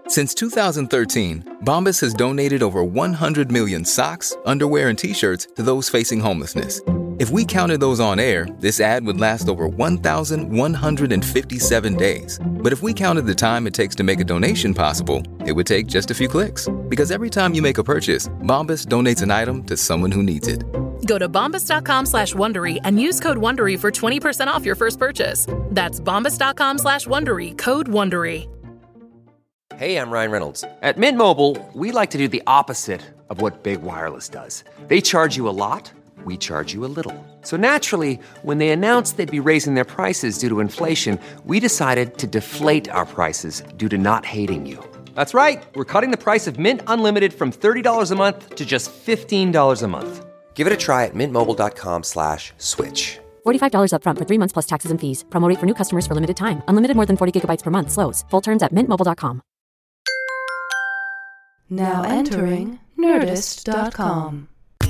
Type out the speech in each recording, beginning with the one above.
Since 2013, Bombas has donated over 100 million socks, underwear, and T-shirts to those facing homelessness. If we counted those on air, this ad would last over 1,157 days. But if we counted the time it takes to make a donation possible, it would take just a few clicks. Because every time you make a purchase, Bombas donates an item to someone who needs it. Go to bombas.com/Wondery and use code Wondery for 20% off your first purchase. That's bombas.com/Wondery, code Wondery. Hey, I'm Ryan Reynolds. At Mint Mobile, we like to do the opposite of what Big Wireless does. They charge you a lot, we charge you a little. So naturally, when they announced they'd be raising their prices due to inflation, we decided to deflate our prices due to not hating you. That's right. We're cutting the price of Mint Unlimited from $30 a month to just $15 a month. Give it a try at mintmobile.com/switch. $45 up front for 3 months plus taxes and fees. Promo rate for new customers for limited time. Unlimited more than 40 gigabytes per month. Slows full terms at mintmobile.com. Now entering Nerdist.com.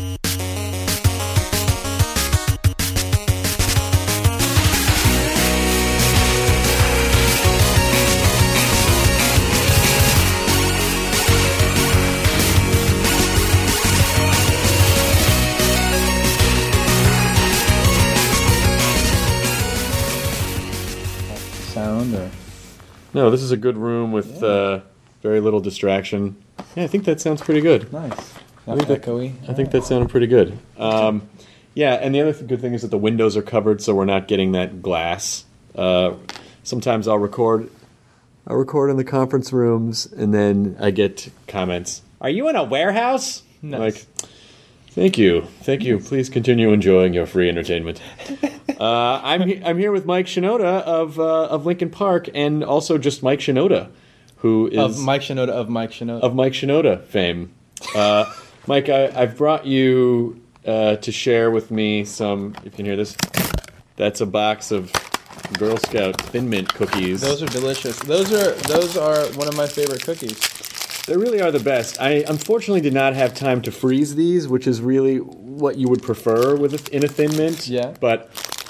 Sound or no? This is a good room with very little distraction. Yeah, I think that sounds pretty good. Nice. I think that sounded pretty good. Yeah, and the other good thing is that the windows are covered, so we're not getting that glass. Sometimes I'll record in the conference rooms, and then I get comments. Are you in a warehouse? Nice. Like, thank you. Please continue enjoying your free entertainment. I'm here with Mike Shinoda of Linkin Park, and also just Mike Shinoda, who is of Mike Shinoda fame. Mike, I've brought you to share with me some. You can hear this. That's a box of Girl Scout Thin Mint cookies. Those are delicious. Those are one of my favorite cookies. They really are the best. I unfortunately did not have time to freeze these, which is really what you would prefer in a Thin Mint. Yeah. But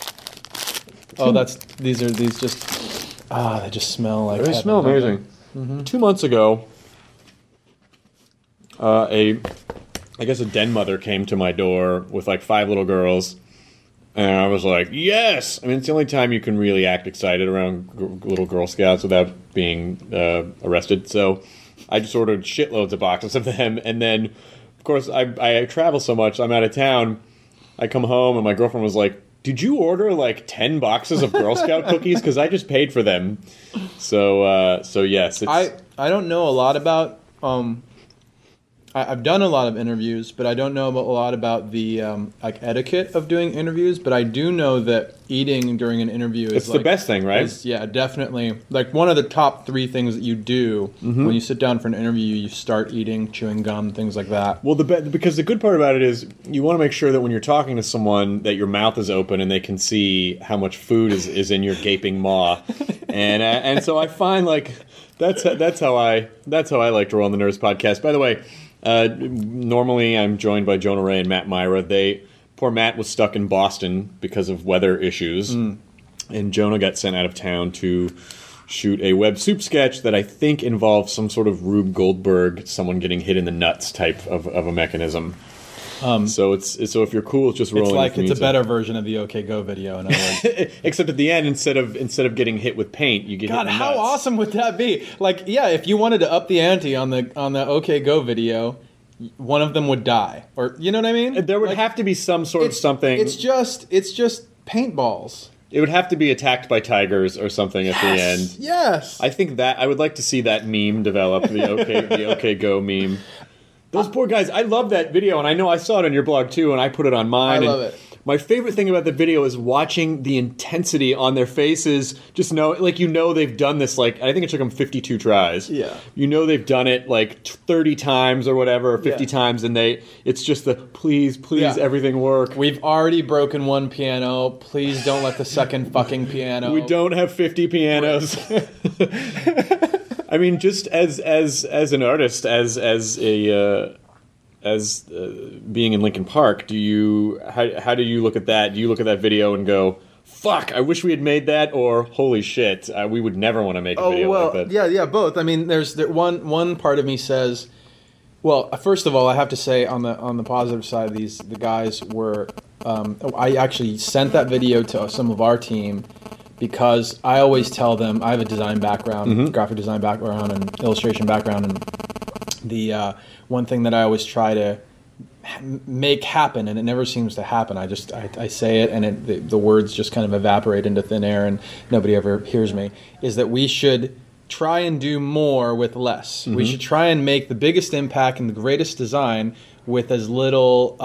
they just smell like. They smell amazing. Mm-hmm. 2 months ago, I guess a den mother came to my door with like 5 little girls, and I was like, yes! I mean, it's the only time you can really act excited around little Girl Scouts without being arrested. So I just ordered shitloads of boxes of them, and then, of course, I travel so much, I'm out of town. I come home, and my girlfriend was like, did you order like 10 boxes of Girl Scout cookies? Because I just paid for them. So yes. I don't know a lot about... I've done a lot of interviews, but I don't know a lot about the etiquette of doing interviews. But I do know that eating during an interview is the best thing, right? Yeah, definitely. Like one of the top 3 things that you do when you sit down for an interview, you start eating, chewing gum, things like that. Well, because the good part about it is you want to make sure that when you're talking to someone that your mouth is open and they can see how much food is in your gaping maw, and so I find like that's how I like to roll on the Nerds podcast. By the way. Normally, I'm joined by Jonah Ray and Matt Myra. Poor Matt was stuck in Boston because of weather issues, and Jonah got sent out of town to shoot a web soup sketch that I think involves some sort of Rube Goldberg, someone getting hit in the nuts type of a mechanism. So if you're cool, it's just rolling. It's a better version of the OK Go video. In other words, except at the end, instead of getting hit with paint, you get hit in the nuts. How awesome would that be? Like, yeah, if you wanted to up the ante on the OK Go video, one of them would die, or you know what I mean? There would have to be some sort of something. It's just paintballs. It would have to be attacked by tigers or something at the end. Yes. I think that I would like to see that meme develop. The OK Go meme. Those poor guys, I love that video, and I know I saw it on your blog too, and I put it on mine. I love it. My favorite thing about the video is watching the intensity on their faces. Just they've done this, I think it took them 52 tries. Yeah. They've done it 30 times or whatever, or 50 times, and it's just the please, everything work. We've already broken one piano. Please don't let the second fucking piano. We don't have 50 pianos. I mean, just as an artist, as being in Linkin Park, how do you look at that? Do you look at that video and go, fuck, I wish we had made that, or holy shit, we would never want to make a video like that. Yeah, both. I mean, there's one part of me says, well, first of all, I have to say on the positive side, the guys were. I actually sent that video to some of our team because I always tell them I have a design background, graphic design background, and illustration background, and the one thing that I always try to make happen, and it never seems to happen. I say it, and the words just kind of evaporate into thin air, and nobody ever hears me. Is that we should try and do more with less. We should try and make the biggest impact and the greatest design with as little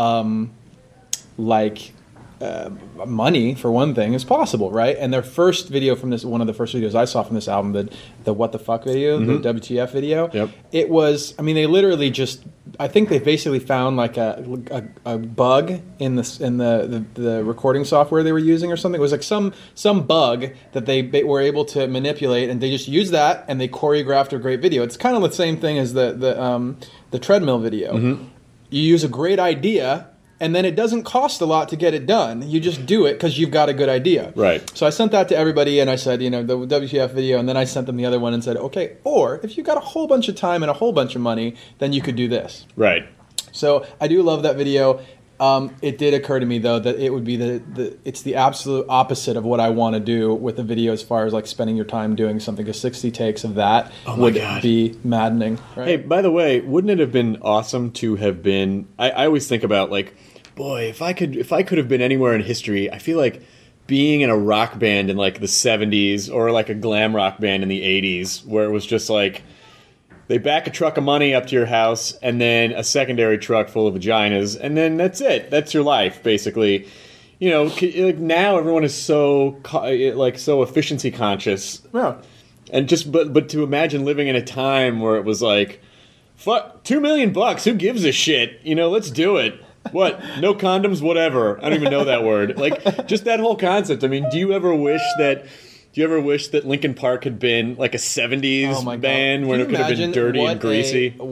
money, for one thing, as possible, right? And their first video from this, one of the first videos I saw from this album, the What the Fuck video, the WTF video, it was, I mean, they literally just, I think they basically found like a bug in the recording software they were using or something. It was like some bug that they were able to manipulate, and they just used that and they choreographed a great video. It's kind of the same thing as the treadmill video. You use a great idea, and then it doesn't cost a lot to get it done. You just do it because you've got a good idea. Right. So I sent that to everybody, and I said, the WTF video, and then I sent them the other one and said, okay, or if you've got a whole bunch of time and a whole bunch of money, then you could do this. Right. So I do love that video. It did occur to me, though, that it would be it's the absolute opposite of what I want to do with a video as far as like spending your time doing something. Because 60 takes of that would be maddening. Right? Hey, by the way, wouldn't it have been awesome to have been... I always think about, like, boy, if I could have been anywhere in history, I feel like being in a rock band in like the 70s or like a glam rock band in the 80s, where it was just like they back a truck of money up to your house and then a secondary truck full of vaginas, and then that's it. That's your life, basically. You know, like now everyone is so efficiency conscious. Yeah. And just but to imagine living in a time where it was like, fuck, $2 million, who gives a shit? You know, let's do it. What? No condoms? Whatever. I don't even know that word. Like, just that whole concept. I mean, do you ever wish that Linkin Park had been like a 70s band where it could have been dirty and greasy? It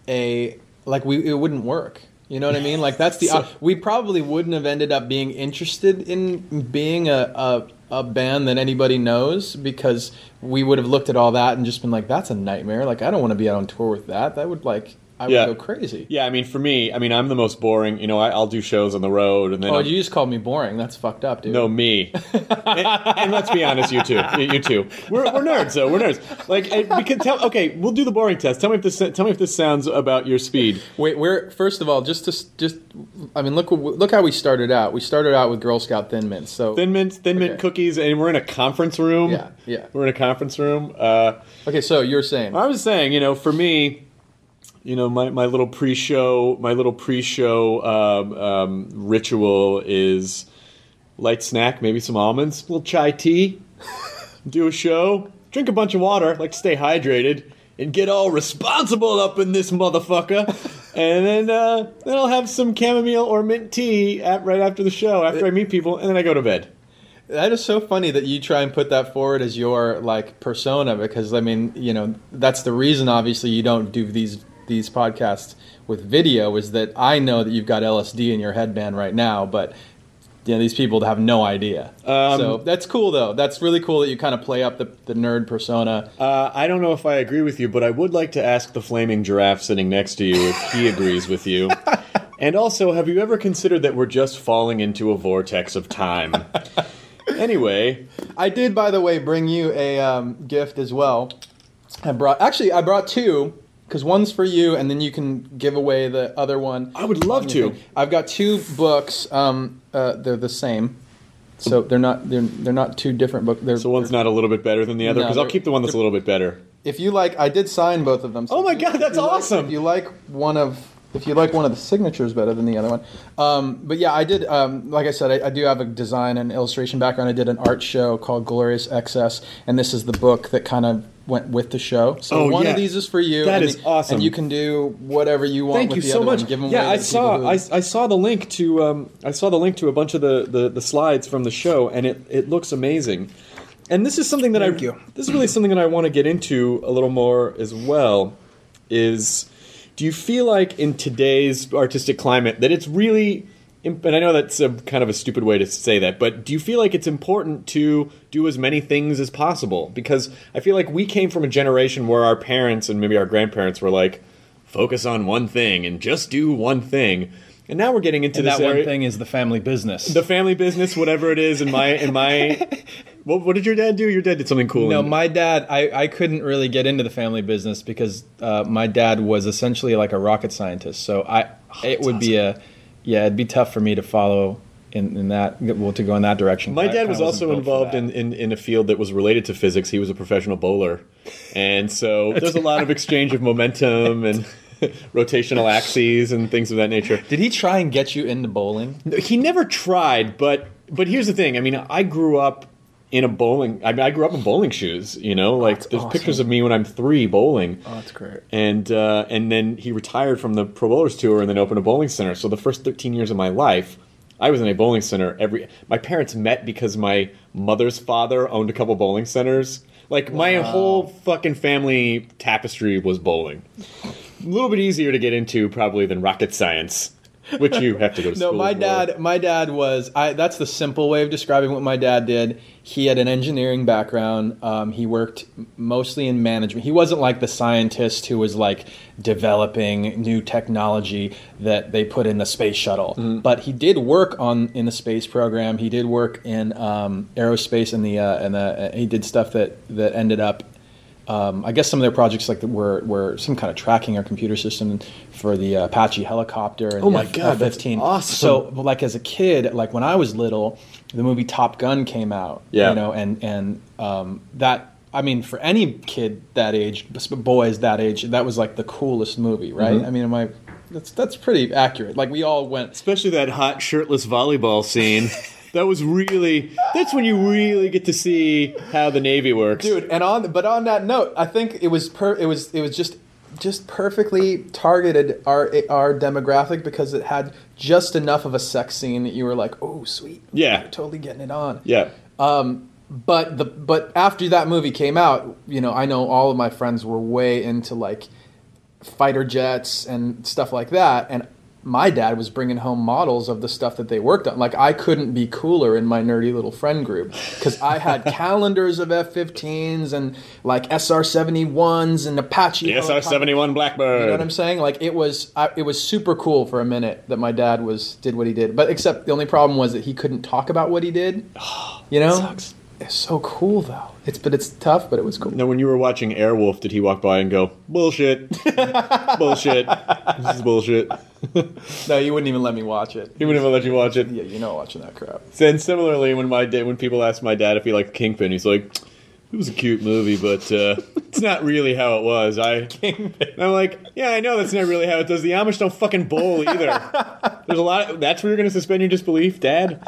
wouldn't work. You know what I mean? Like, that's we probably wouldn't have ended up being interested in being a band that anybody knows, because we would have looked at all that and just been like, that's a nightmare. Like, I don't want to be out on tour with that. That would I would go crazy. Yeah, I mean, for me, I'm the most boring. You know, I'll do shows on the road, and then you just called me boring. That's fucked up, dude. No, me. and let's be honest, you too. We're nerds, though. We're nerds. Like, we can tell. Okay, we'll do the boring test. Tell me if this sounds about your speed. Wait, first of all, look how we started out. We started out with Girl Scout Thin Mints. So Thin Mint cookies, and we're in a conference room. Yeah. We're in a conference room. Okay, so you're saying? I was saying, for me. You know, my little pre-show ritual is light snack, maybe some almonds, a little chai tea, do a show, drink a bunch of water, like to stay hydrated, and get all responsible up in this motherfucker. And then I'll have some chamomile or mint tea right after the show, after I meet people, and then I go to bed. That is so funny that you try and put that forward as your like persona, because I mean, that's the reason obviously you don't do these podcasts with video, is that I know that you've got LSD in your headband right now, but these people have no idea. So that's cool, though. That's really cool that you kind of play up the nerd persona. I don't know if I agree with you, but I would like to ask the flaming giraffe sitting next to you if he agrees with you. And also, have you ever considered that we're just falling into a vortex of time? Anyway. I did, by the way, bring you a gift as well. I brought two. Because one's for you, and then you can give away the other one. I would love to. I've got two books. They're the same, so they're not two different books. So one's not a little bit better than the other? Because I'll keep the one that's a little bit better. If you like, I did sign both of them. So oh my god, that's awesome! If you like one of the signatures better than the other one, but yeah, I did. Like I said, I do have a design and illustration background. I did an art show called Glorious Excess, and this is the book that kind of went with the show. So one of these is for you. That is awesome. And you can do whatever you want. Thank with you the so other much. One. Give them yeah, away I saw the link to a bunch of the slides from the show, and it looks amazing. And this is something that this is really something that I want to get into a little more as well. Do you feel like in today's artistic climate that it's really and I know that's kind of a stupid way to say that, but do you feel like it's important to do as many things as possible? Because I feel like we came from a generation where our parents and maybe our grandparents were like, focus on one thing and just do one thing. And now we're getting into and this that area. one thing is the family business. The family business, whatever it is. In my, what did your dad do? Your dad did something cool. No, my dad. I couldn't really get into the family business because my dad was essentially like a rocket scientist. So it'd be tough for me to follow in that. Well, to go in that direction. My dad was also involved in a field that was related to physics. He was a professional bowler, and so there's a lot of exchange of momentum and rotational axes and things of that nature. Did he try and get you into bowling? He never tried, but here's the thing. I mean, I grew up in I grew up in bowling shoes. You know, like there's awesome. pictures of me when I'm 3 bowling. Oh, that's great. And then he retired from the Pro Bowlers Tour and then opened a bowling center. So the first 13 years of my life, I was in a bowling center. My parents met because my mother's father owned a couple bowling centers. Like my whole fucking family tapestry was bowling. A little bit easier to get into probably than rocket science, which you have to go to school No, my dad was. That's the simple way of describing what my dad did. He had an engineering background. He worked mostly in management. He wasn't like the scientist who was like developing new technology that they put in the space shuttle. Mm-hmm. But he did work in the space program. He did work in aerospace and he did stuff that ended up. I guess some of their projects were some kind of tracking or computer system for the Apache helicopter and oh my God, F-15. that's awesome. So, like as a kid, like when I was little, the movie Top Gun came out. Yeah. You know, and that, I mean, for any kid that age, boys that age, that was like the coolest movie, right? Mm-hmm. I mean, that's pretty accurate. Like we all went, especially that hot shirtless volleyball scene. That's when you really get to see how the Navy works, dude. And on that note, I think it was just perfectly targeted our demographic because it had just enough of a sex scene that you were like, oh sweet, yeah, you're totally getting it on, yeah. But after that movie came out, you know, I know all of my friends were way into like fighter jets and stuff like that, and my dad was bringing home models of the stuff that they worked on. Like, I couldn't be cooler in my nerdy little friend group because I had calendars of F-15s and, like, SR-71s and Apache. The SR-71 Blackbird. You know what I'm saying? Like, it was super cool for a minute that my dad did what he did. But except the only problem was that he couldn't talk about what he did. You know? Sucks. It's so cool, though. It's tough, but it was cool. Now, when you were watching Airwolf, did he walk by and go, bullshit, bullshit, this is bullshit? No, you wouldn't even let me watch it. He wouldn't even let you watch it? Yeah, you're not watching that crap. And similarly, when people ask my dad if he liked Kingpin, he's like, it was a cute movie, but it's not really how it was. And I'm like, yeah, I know that's not really how it does. The Amish don't fucking bowl either. There's a lot. That's where you're going to suspend your disbelief, Dad?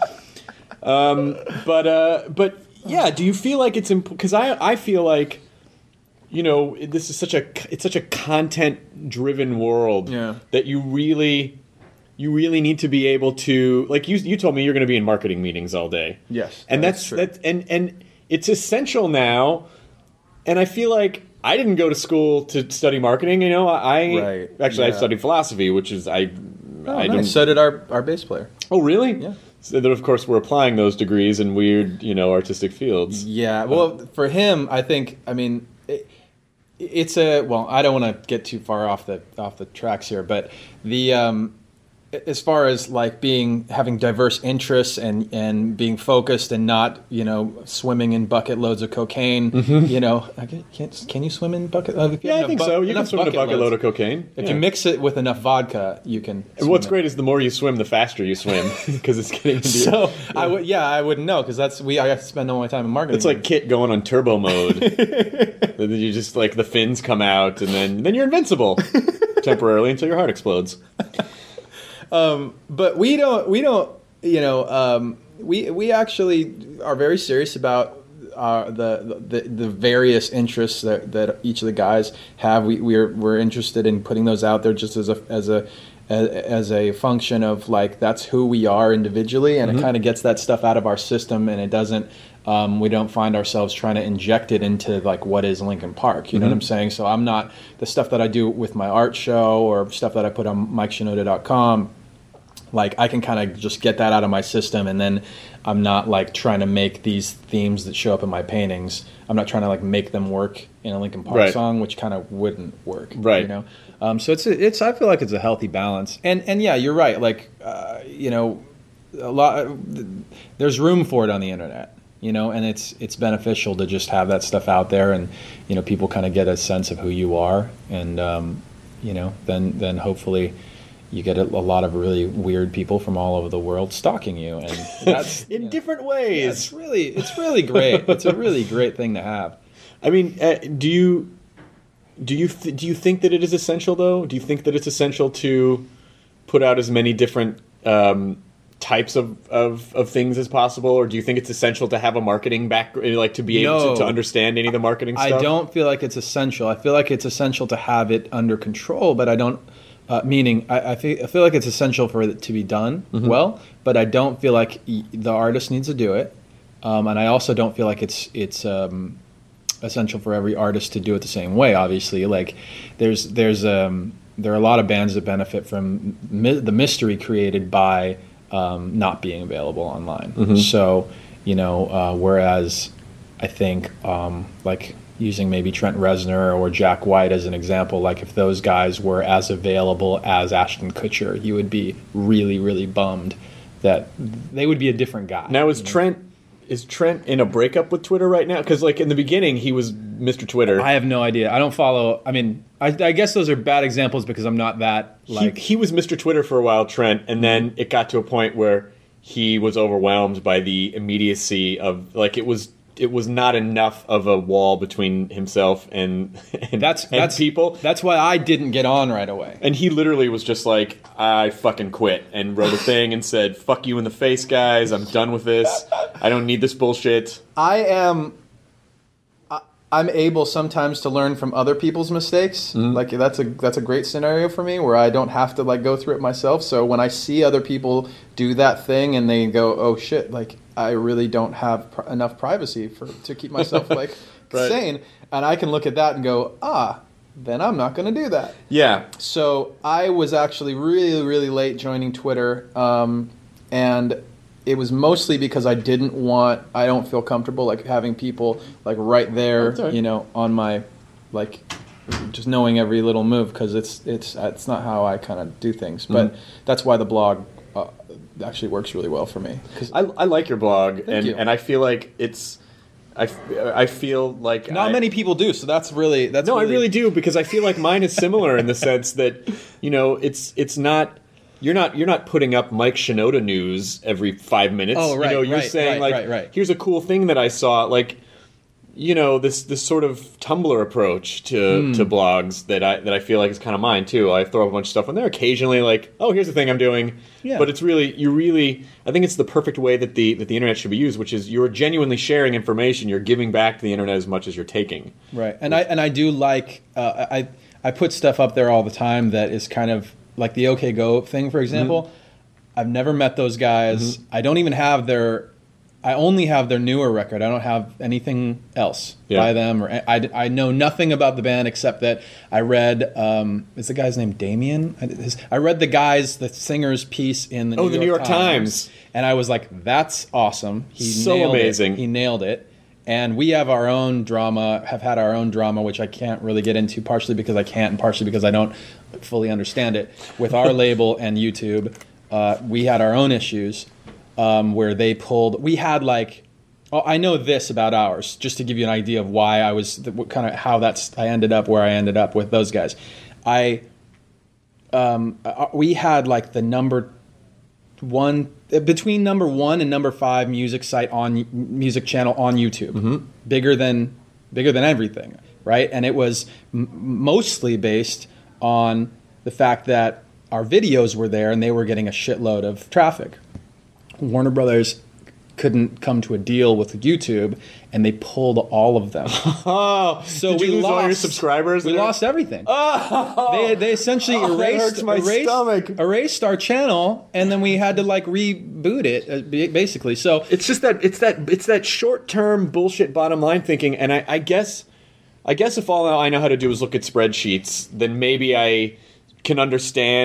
But yeah, do you feel like it's important? Because I feel like, you know, this is such a content-driven world that you really need to be able to, like you told me you're going to be in marketing meetings all day. Yes, and that's true. And it's essential now. And I feel like I didn't go to school to study marketing. You know, I studied philosophy, which is So did our bass player. Oh, really? Yeah. So then, of course, we're applying those degrees in weird, you know, artistic fields. Yeah. Well, for him, I think, I mean, it's well, I don't want to get too far off the tracks here, but as far as like having diverse interests and being focused and not, you know, swimming in bucket loads of cocaine, you know, can you swim in bucket? Yeah, I think so. You can swim in a bucket load of cocaine. If you mix it with enough vodka, you can. And what's great is the more you swim, the faster you swim because it's getting into so I wouldn't know because I have to spend all my time in marketing. It's like Kit going on turbo mode. Then you just like the fins come out and then you're invincible temporarily until your heart explodes. But we don't, you know, we actually are very serious about the various interests that each of the guys have. We're interested in putting those out there just as a function of like that's who we are individually, and it kind of gets that stuff out of our system, and it doesn't. We don't find ourselves trying to inject it into like what is Linkin Park. You know what I'm saying? So I'm not the stuff that I do with my art show or stuff that I put on MikeShinoda.com. Like I can kind of just get that out of my system, and then I'm not like trying to make these themes that show up in my paintings. I'm not trying to like make them work in a Linkin Park song, which kind of wouldn't work. Right. You know. So it's. I feel like it's a healthy balance. And yeah, you're right. Like you know, there's room for it on the internet. You know, and it's beneficial to just have that stuff out there, and you know, people kind of get a sense of who you are, and you know, then hopefully you get a lot of really weird people from all over the world stalking you, and that's in different ways. Yeah, it's really great. It's a really great thing to have. I mean, do you think that it is essential though? Do you think that it's essential to put out as many different types of things as possible, or do you think it's essential to have a marketing like to be able to understand any of the marketing stuff? I don't feel like it's essential. I feel like it's essential to have it under control, but I don't. Meaning, I feel like it's essential for it to be done well, but I don't feel like the artist needs to do it, and I also don't feel like it's essential for every artist to do it the same way. Obviously, like there are a lot of bands that benefit from the mystery created by not being available online. So, you know, whereas I think like using maybe Trent Reznor or Jack White as an example, like if those guys were as available as Ashton Kutcher, you would be really, really bummed that they would be a different guy. Now, is Trent in a breakup with Twitter right now? Because like in the beginning, he was Mr. Twitter. I have no idea. I don't follow. I mean, I guess those are bad examples because I'm not that like. He was Mr. Twitter for a while, Trent, and then it got to a point where he was overwhelmed by the immediacy of like it was not enough of a wall between himself and people. That's why I didn't get on right away. And he literally was just like, I fucking quit, and wrote a thing and said, fuck you in the face, guys. I'm done with this. I don't need this bullshit. I'm able sometimes to learn from other people's mistakes. Like that's a great scenario for me where I don't have to like go through it myself. So when I see other people do that thing and they go, oh shit, like I really don't have enough privacy to keep myself like sane, and I can look at that and go, then I'm not going to do that. Yeah. So I was actually really, really late joining Twitter, and it was mostly because I don't feel comfortable like having people like right there, you know, on my like just knowing every little move, because it's not how I kind of do things. But that's why the blog actually works really well for me. I like your blog, and I feel like it's. I feel like not many people do, so that's really. I really do, because I feel like mine is similar in the sense that, you know, it's not. You're not putting up Mike Shinoda news every 5 minutes. Oh, right. You know, you're saying here's a cool thing that I saw, like, you know, this sort of Tumblr approach to blogs that I feel like is kind of mine too. I throw a bunch of stuff on there occasionally, like, oh, here's the thing I'm doing. Yeah. But it's really I think it's the perfect way that the internet should be used, which is you're genuinely sharing information. You're giving back to the internet as much as you're taking. Right. And I do like I put stuff up there all the time that is kind of like the OK Go thing, for example. I've never met those guys. I don't even have I only have their newer record. I don't have anything else by them. Or I know nothing about the band except that I read, is the guy's name Damien? I read the singer's piece in the New York Times. And I was like, that's awesome. He's so amazing. He nailed it. And we have our own drama, have had our own drama, which I can't really get into, partially because I can't and partially because I don't fully understand it. With our label and YouTube, we had our own issues where they pulled... We had like... I know this about ours, just to give you an idea of why I was... I ended up where I ended up with those guys. We had like the number one... Between number 1 and number 5 music channel on YouTube, bigger than everything, right? And it was mostly based on the fact that our videos were there and they were getting a shitload of traffic. Warner Brothers couldn't come to a deal with YouTube, and they pulled all of them. Oh, so did you lose all your subscribers? We lost everything. Oh, they essentially erased our channel, and then we had to like reboot it, basically. So it's just that short-term bullshit bottom line thinking, and I guess if all I know how to do is look at spreadsheets, then maybe I can understand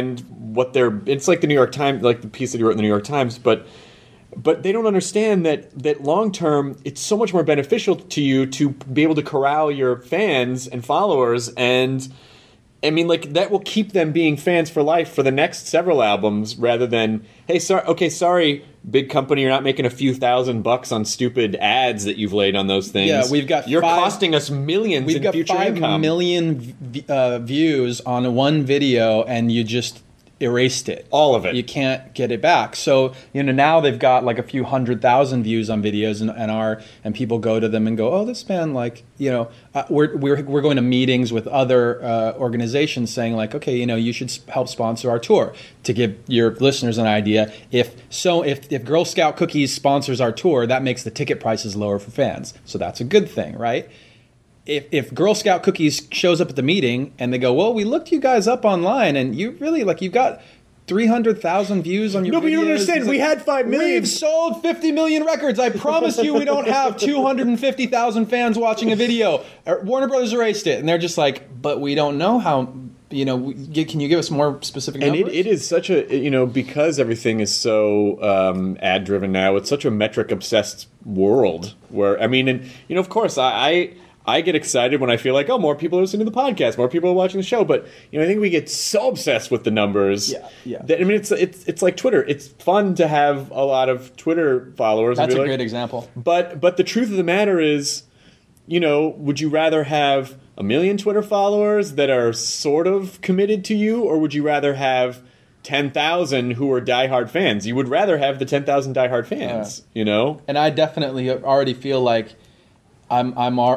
what they're. It's like the New York Times, like the piece that you wrote in the New York Times, but they don't understand that long term, it's so much more beneficial to you to be able to corral your fans and followers, and I mean, like, that will keep them being fans for life for the next several albums, rather than, hey, sorry, big company, you're not making a few $1,000 on stupid ads that you've laid on those things. Yeah, you're costing us millions in future income. We've got 5 million views on one video, and you just erased it. All of it. You can't get it back. So, now they've got like a few 100,000 views on videos, and people go to them and go, oh, this band, like, we're going to meetings with other organizations saying, like, okay, you should help sponsor our tour. To give your listeners an idea, if Girl Scout Cookies sponsors our tour, that makes the ticket prices lower for fans. So that's a good thing, right? If Girl Scout Cookies shows up at the meeting and they go, well, we looked you guys up online and you really, like, you've got 300,000 views on your videos. No, but you don't understand. We had 5 million. We've sold 50 million records. I promise you we don't have 250,000 fans watching a video. Warner Brothers erased it. And they're just like, but we don't know how, can you give us more specific numbers? And it is such a, because everything is so ad-driven now, it's such a metric-obsessed world where, I mean, and, of course, I get excited when I feel like, oh, more people are listening to the podcast, more people are watching the show. But I think we get so obsessed with the numbers. Yeah. That, I mean, it's like Twitter. It's fun to have a lot of Twitter followers. That's a great example. But the truth of the matter is, would you rather have 1 million Twitter followers that are sort of committed to you, or would you rather have 10,000 who are diehard fans? You would rather have the 10,000 diehard fans. And I definitely already feel like I'm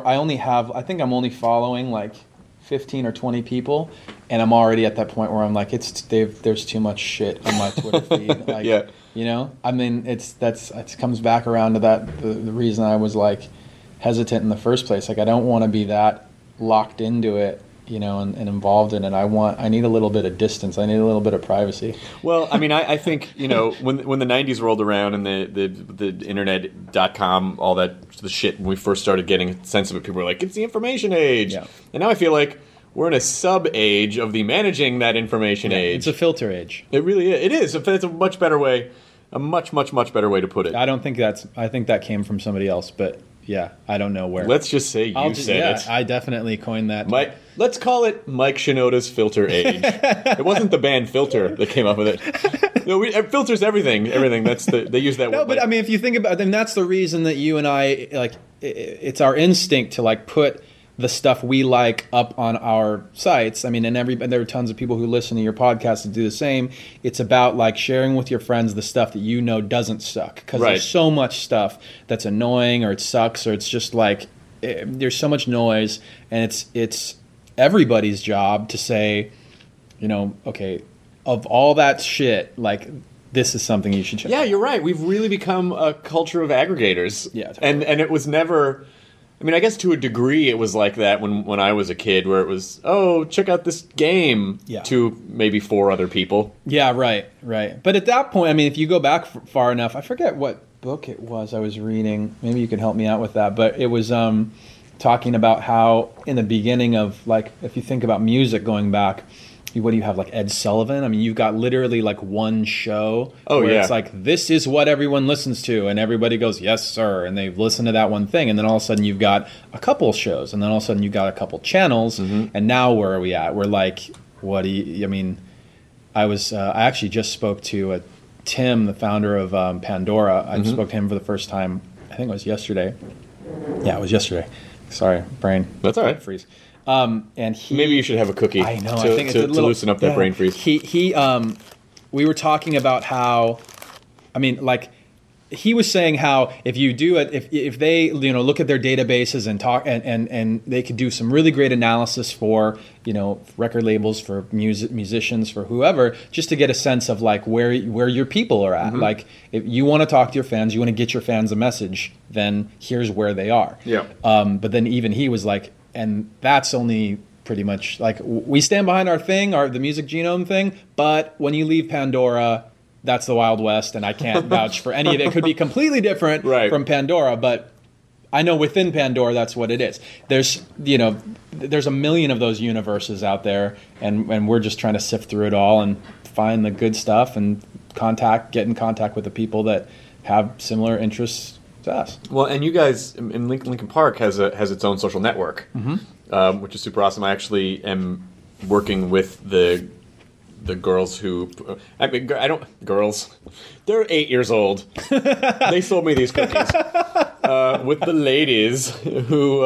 only following like 15 or 20 people, and I'm already at that point where I'm like, there's too much shit on my Twitter feed. Like, yeah. I mean, it comes back around to that, the reason I was like hesitant in the first place. Like, I don't want to be that locked into it, and involved in it. I need a little bit of distance. I need a little bit of privacy. Well, I mean, I think, when the 90s rolled around and the internet.com, all the shit, when we first started getting a sense of it, people were like, it's the information age. Yeah. And now I feel like we're in a sub-age of the managing that information age. It's a filter age. It really is. It is. It's a much better way, a much, much, much better way to put it. I think that came from somebody else, but yeah, I don't know where. Let's just say you said it. I definitely coined that. Let's call it Mike Shinoda's filter age. It wasn't the band Filter that came up with it. No, it filters everything. Everything. They use that word. No, but I mean, if you think about it, then that's the reason that you and I, like, it's our instinct to, like, put the stuff we like up on our sites. I mean, and there are tons of people who listen to your podcast and do the same. It's about, like, sharing with your friends the stuff that doesn't suck, because there's so much stuff that's annoying, or it sucks, or it's just like there's so much noise, and it's everybody's job to say, okay, of all that shit, like, this is something you should check out. Yeah, you're right. We've really become a culture of aggregators. Yeah, totally. And it was never. I mean, I guess to a degree it was like that when I was a kid, where it was, oh, check out this game, to maybe 4 other people. Yeah, right. But at that point, I mean, if you go back far enough, I forget what book it was I was reading. Maybe you could help me out with that. But it was talking about how in the beginning of, like, if you think about music going back, what do you have, like Ed Sullivan? I mean, you've got literally like one show where it's like, this is what everyone listens to, and everybody goes, yes, sir, and they've listened to that one thing, and then all of a sudden you've got a couple shows, and then all of a sudden you've got a couple channels, and now where are we at? We're like, I actually just spoke to Tim, the founder of Pandora. I spoke to him for the first time, I think it was yesterday. Yeah, it was yesterday. Sorry, brain. That's all right. Freeze. And maybe you should have a cookie. I know. To, I think it's a little, loosen up that brain freeze. We were talking about how, I mean, like, he was saying how if you do it, if they look at their databases and talk and they could do some really great analysis for record labels, for musicians, for whoever, just to get a sense of like where your people are at. Like, if you want to talk to your fans, you want to get your fans a message, then here's where they are. Yeah. But then even he was like, and that's only pretty much like, we stand behind our thing, the music genome thing, but when you leave Pandora, that's the Wild West, and I can't vouch for any of it. It could be completely different from Pandora, but I know within Pandora that's what it is. There's a million of those universes out there, and we're just trying to sift through it all and find the good stuff and get in contact with the people that have similar interests to us. Well, and you guys in Lincoln Park has its own social network, which is super awesome. I actually am working with the girls who girls. They're 8 years old. They sold me these cookies. With the ladies who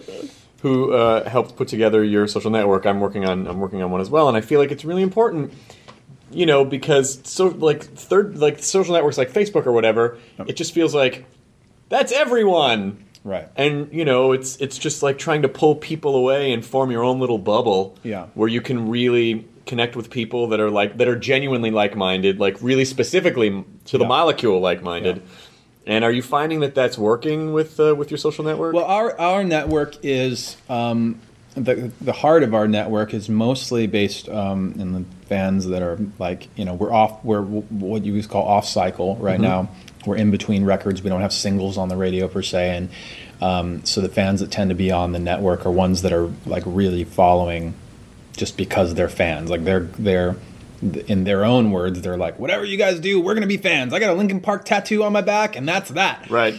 helped put together your social network, I'm working on one as well, and I feel like it's really important. Because social networks like Facebook or whatever, it just feels like that's everyone, right? And it's just like trying to pull people away and form your own little bubble, where you can really connect with people that are genuinely like-minded, like really specifically to the molecule like-minded. Yeah. And are you finding that that's working with your social network? Well, our network is. The heart of our network is mostly based in the fans that are we're what you would call off cycle right now. We're in between records. We don't have singles on the radio per se, and so the fans that tend to be on the network are ones that are like really following just because they're fans. Like they're in their own words, they're like, whatever you guys do, we're gonna be fans. I got a Linkin Park tattoo on my back, and that's that. Right.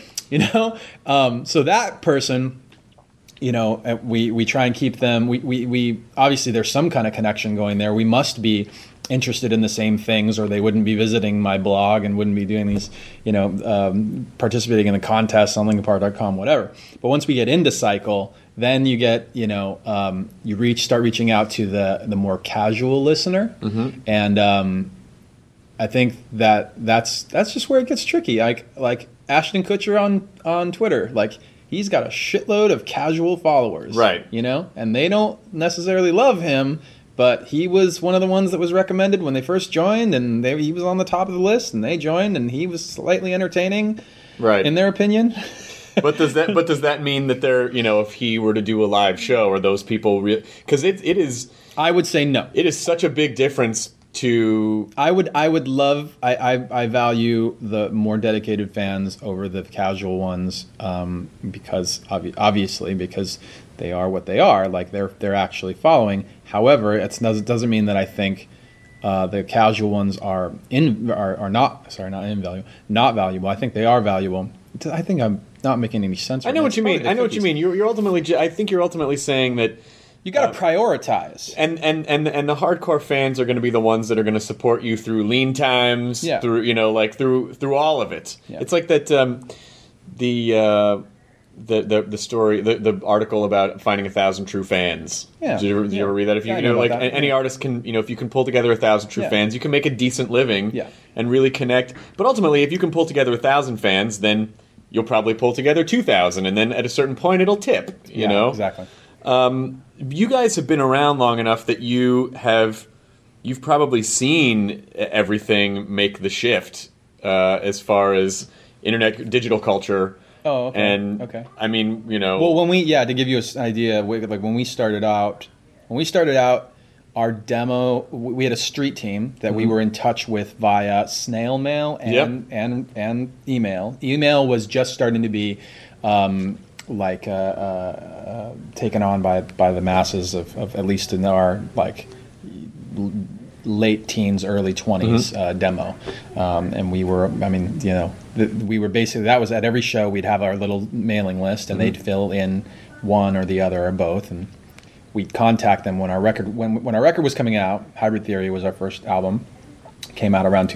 So that person. We try and keep them. We obviously there's some kind of connection going there. We must be interested in the same things, or they wouldn't be visiting my blog and wouldn't be doing these, participating in the contests on LinkinPark.com, whatever. But once we get into cycle, then you get, you start reaching out to the more casual listener, and I think that's just where it gets tricky. Like Ashton Kutcher on Twitter, like. He's got a shitload of casual followers, right? And they don't necessarily love him, but he was one of the ones that was recommended when they first joined, and he was on the top of the list, and they joined, and he was slightly entertaining, right? In their opinion. But does that mean that they're, if he were to do a live show, are those people because it is? I would say no. It is such a big difference. I value the more dedicated fans over the casual ones because obviously because they are what they are, like they're actually following. However, it doesn't mean that I think the casual ones are not valuable. I think they are valuable. I think I'm not making any sense. I know what you mean. You're ultimately. I think you're ultimately saying that. You got to prioritize, and the hardcore fans are going to be the ones that are going to support you through lean times, through through all of it. Yeah. It's like that the story, the article about finding 1,000 true fans. Yeah. Did you ever read that? If you any artist can, if you can pull together 1,000 true fans, you can make a decent living and really connect. But ultimately, if you can pull together 1,000 fans, then you'll probably pull together 2,000, and then at a certain point, it'll tip. You know exactly. You guys have been around long enough that you've probably seen everything make the shift as far as internet digital culture. Oh, okay. And okay. I mean, Well, to give you an idea, like when we started out, our demo, we had a street team that we were in touch with via snail mail and email. Email was just starting to be taken on by the masses of at least in our late teens, early 20s demo, and we were basically, that was at every show we'd have our little mailing list, and they'd fill in one or the other or both, and we'd contact them when our record was coming out. Hybrid Theory was our first album, came out around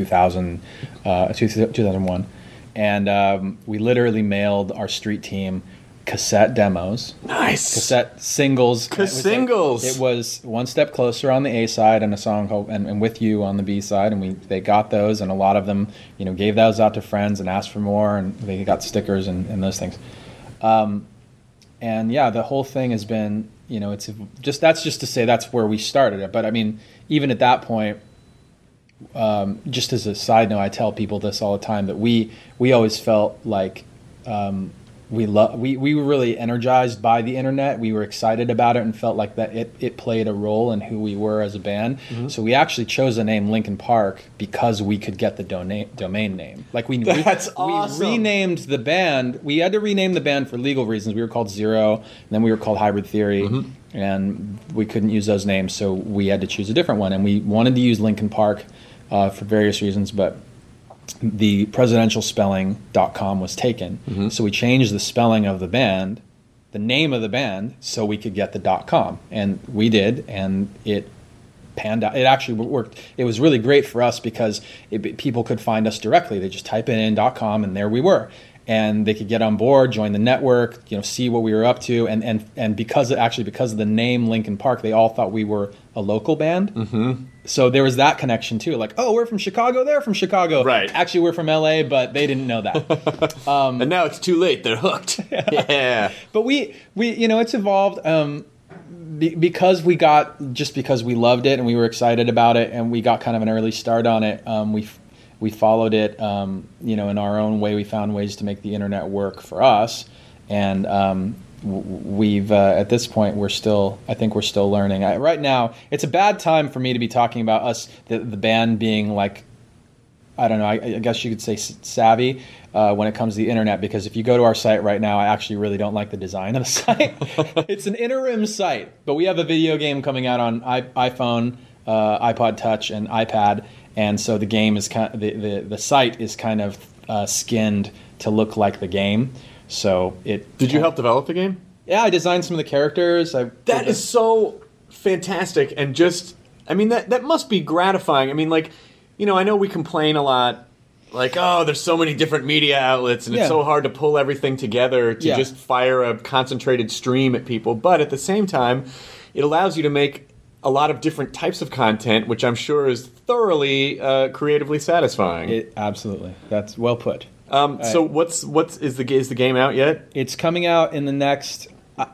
2001, and we literally mailed our street team cassette demos. Nice. Cassette singles. Singles. It was One Step Closer on the A side and a song called and With You on the B side, and they got those, and a lot of them, gave those out to friends and asked for more, and they got stickers and those things. And yeah, the whole thing has been, it's that's just to say that's where we started it. But I mean, even at that point, just as a side note, I tell people this all the time, that we always felt like we were really energized by the internet. We were excited about it and felt like that it played a role in who we were as a band. So we actually chose the name Linkin Park because we could get the domain name. Like That's awesome. We renamed the band. We had to rename the band for legal reasons. We were called Zero, and then we were called Hybrid Theory, and we couldn't use those names, so we had to choose a different one. And we wanted to use Linkin Park for various reasons, but the presidentialspelling.com was taken. So we changed the spelling of the band, the name of the band, so we could get the .com. And we did, and it panned out. It actually worked. It was really great for us because people could find us directly. They just type it in .com, and there we were. And they could get on board, join the network, see what we were up to. And because of the name Linkin Park, they all thought we were a local band. So there was that connection too. Like, oh, we're from Chicago, they're from Chicago. Right. Actually, we're from LA, but they didn't know that. And now it's too late. They're hooked. Yeah. But we it's evolved because we loved it and we were excited about it and we got kind of an early start on it. We followed it, in our own way. We found ways to make the internet work for us, and we've at this point I think we're still learning. Right now, it's a bad time for me to be talking about us, the band being like, I don't know. I guess you could say savvy when it comes to the internet, because if you go to our site right now, I actually really don't like the design of the site. It's an interim site, but we have a video game coming out on iPhone, iPod Touch, and iPad. And so the game is the site is kind of skinned to look like the game. So Did you help develop the game? Yeah, I designed some of the characters. That is so fantastic, and that must be gratifying. I mean, I know we complain a lot, like, oh, there's so many different media outlets, and it's so hard to pull everything together to just fire a concentrated stream at people. But at the same time, it allows you to make a lot of different types of content, which I'm sure is thoroughly creatively satisfying. Absolutely, that's well put. So is the game out yet? It's coming out in the next.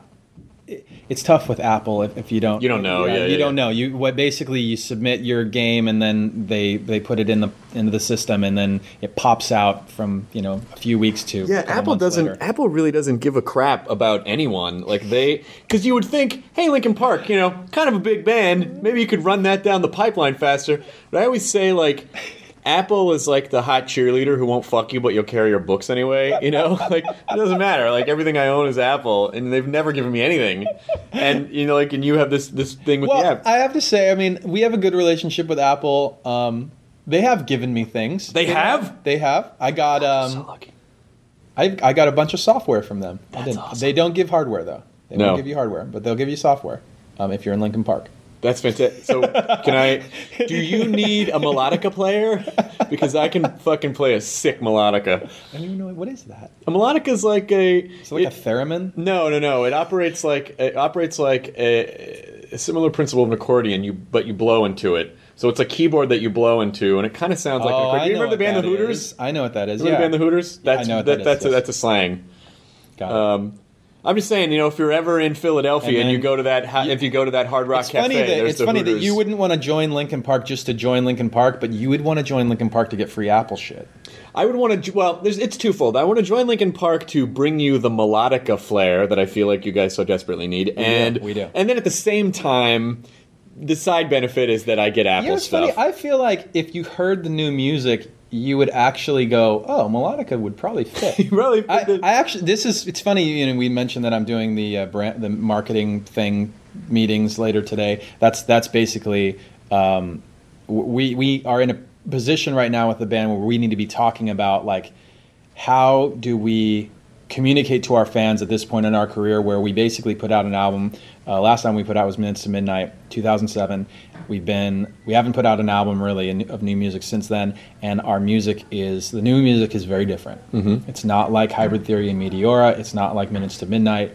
It's tough with Apple if you don't. You don't know. You don't know. Basically you submit your game and then they put it into the system and then it pops out from a few weeks to. Yeah, Apple doesn't. Later. Apple really doesn't give a crap about anyone. Because you would think, hey, Linkin Park, kind of a big band. Maybe you could run that down the pipeline faster. But I always say Apple is like the hot cheerleader who won't fuck you, but you'll carry your books anyway. It doesn't matter. Everything I own is Apple, and they've never given me anything. And and you have this thing with the app. I have to say, we have a good relationship with Apple. They have given me things. They have. I got so lucky. I got a bunch of software from them. That's awesome. They don't give hardware though. They won't give you hardware, but they'll give you software if you're in Linkin Park. That's fantastic. So, do you need a melodica player? Because I can fucking play a sick melodica. I don't even know, what is that? A melodica is like a... It's like a theremin? No. It operates like a similar principle of an accordion, but you blow into it. So it's a keyboard that you blow into, and it kind of sounds like an accordion. Do you remember the band The Hooters? I know what that is, Remember the band The Hooters? I know what that is. That's a slang. Got it. I'm just saying, if you're ever in Philadelphia and you go to that, if you go to that Hard Rock Cafe, it's funny that you wouldn't want to join Linkin Park just to join Linkin Park, but you would want to join Linkin Park to get free Apple shit. I would want to. Well, it's twofold. I want to join Linkin Park to bring you the melodica flair that I feel like you guys so desperately need, and we do. And then at the same time, the side benefit is that I get Apple stuff. Funny. I feel like if you heard the new music, you would actually go, oh, melodica would probably fit. Really? It's funny, we mentioned that I'm doing the marketing thing meetings later today. That's basically, we are in a position right now with the band where we need to be talking about how do we communicate to our fans at this point in our career, where we basically put out an album. Last time we put out was Minutes to Midnight, 2007. We haven't put out an album really of new music since then, and the new music is very different. Mm-hmm. It's not like Hybrid Theory and Meteora. It's not like Minutes to Midnight.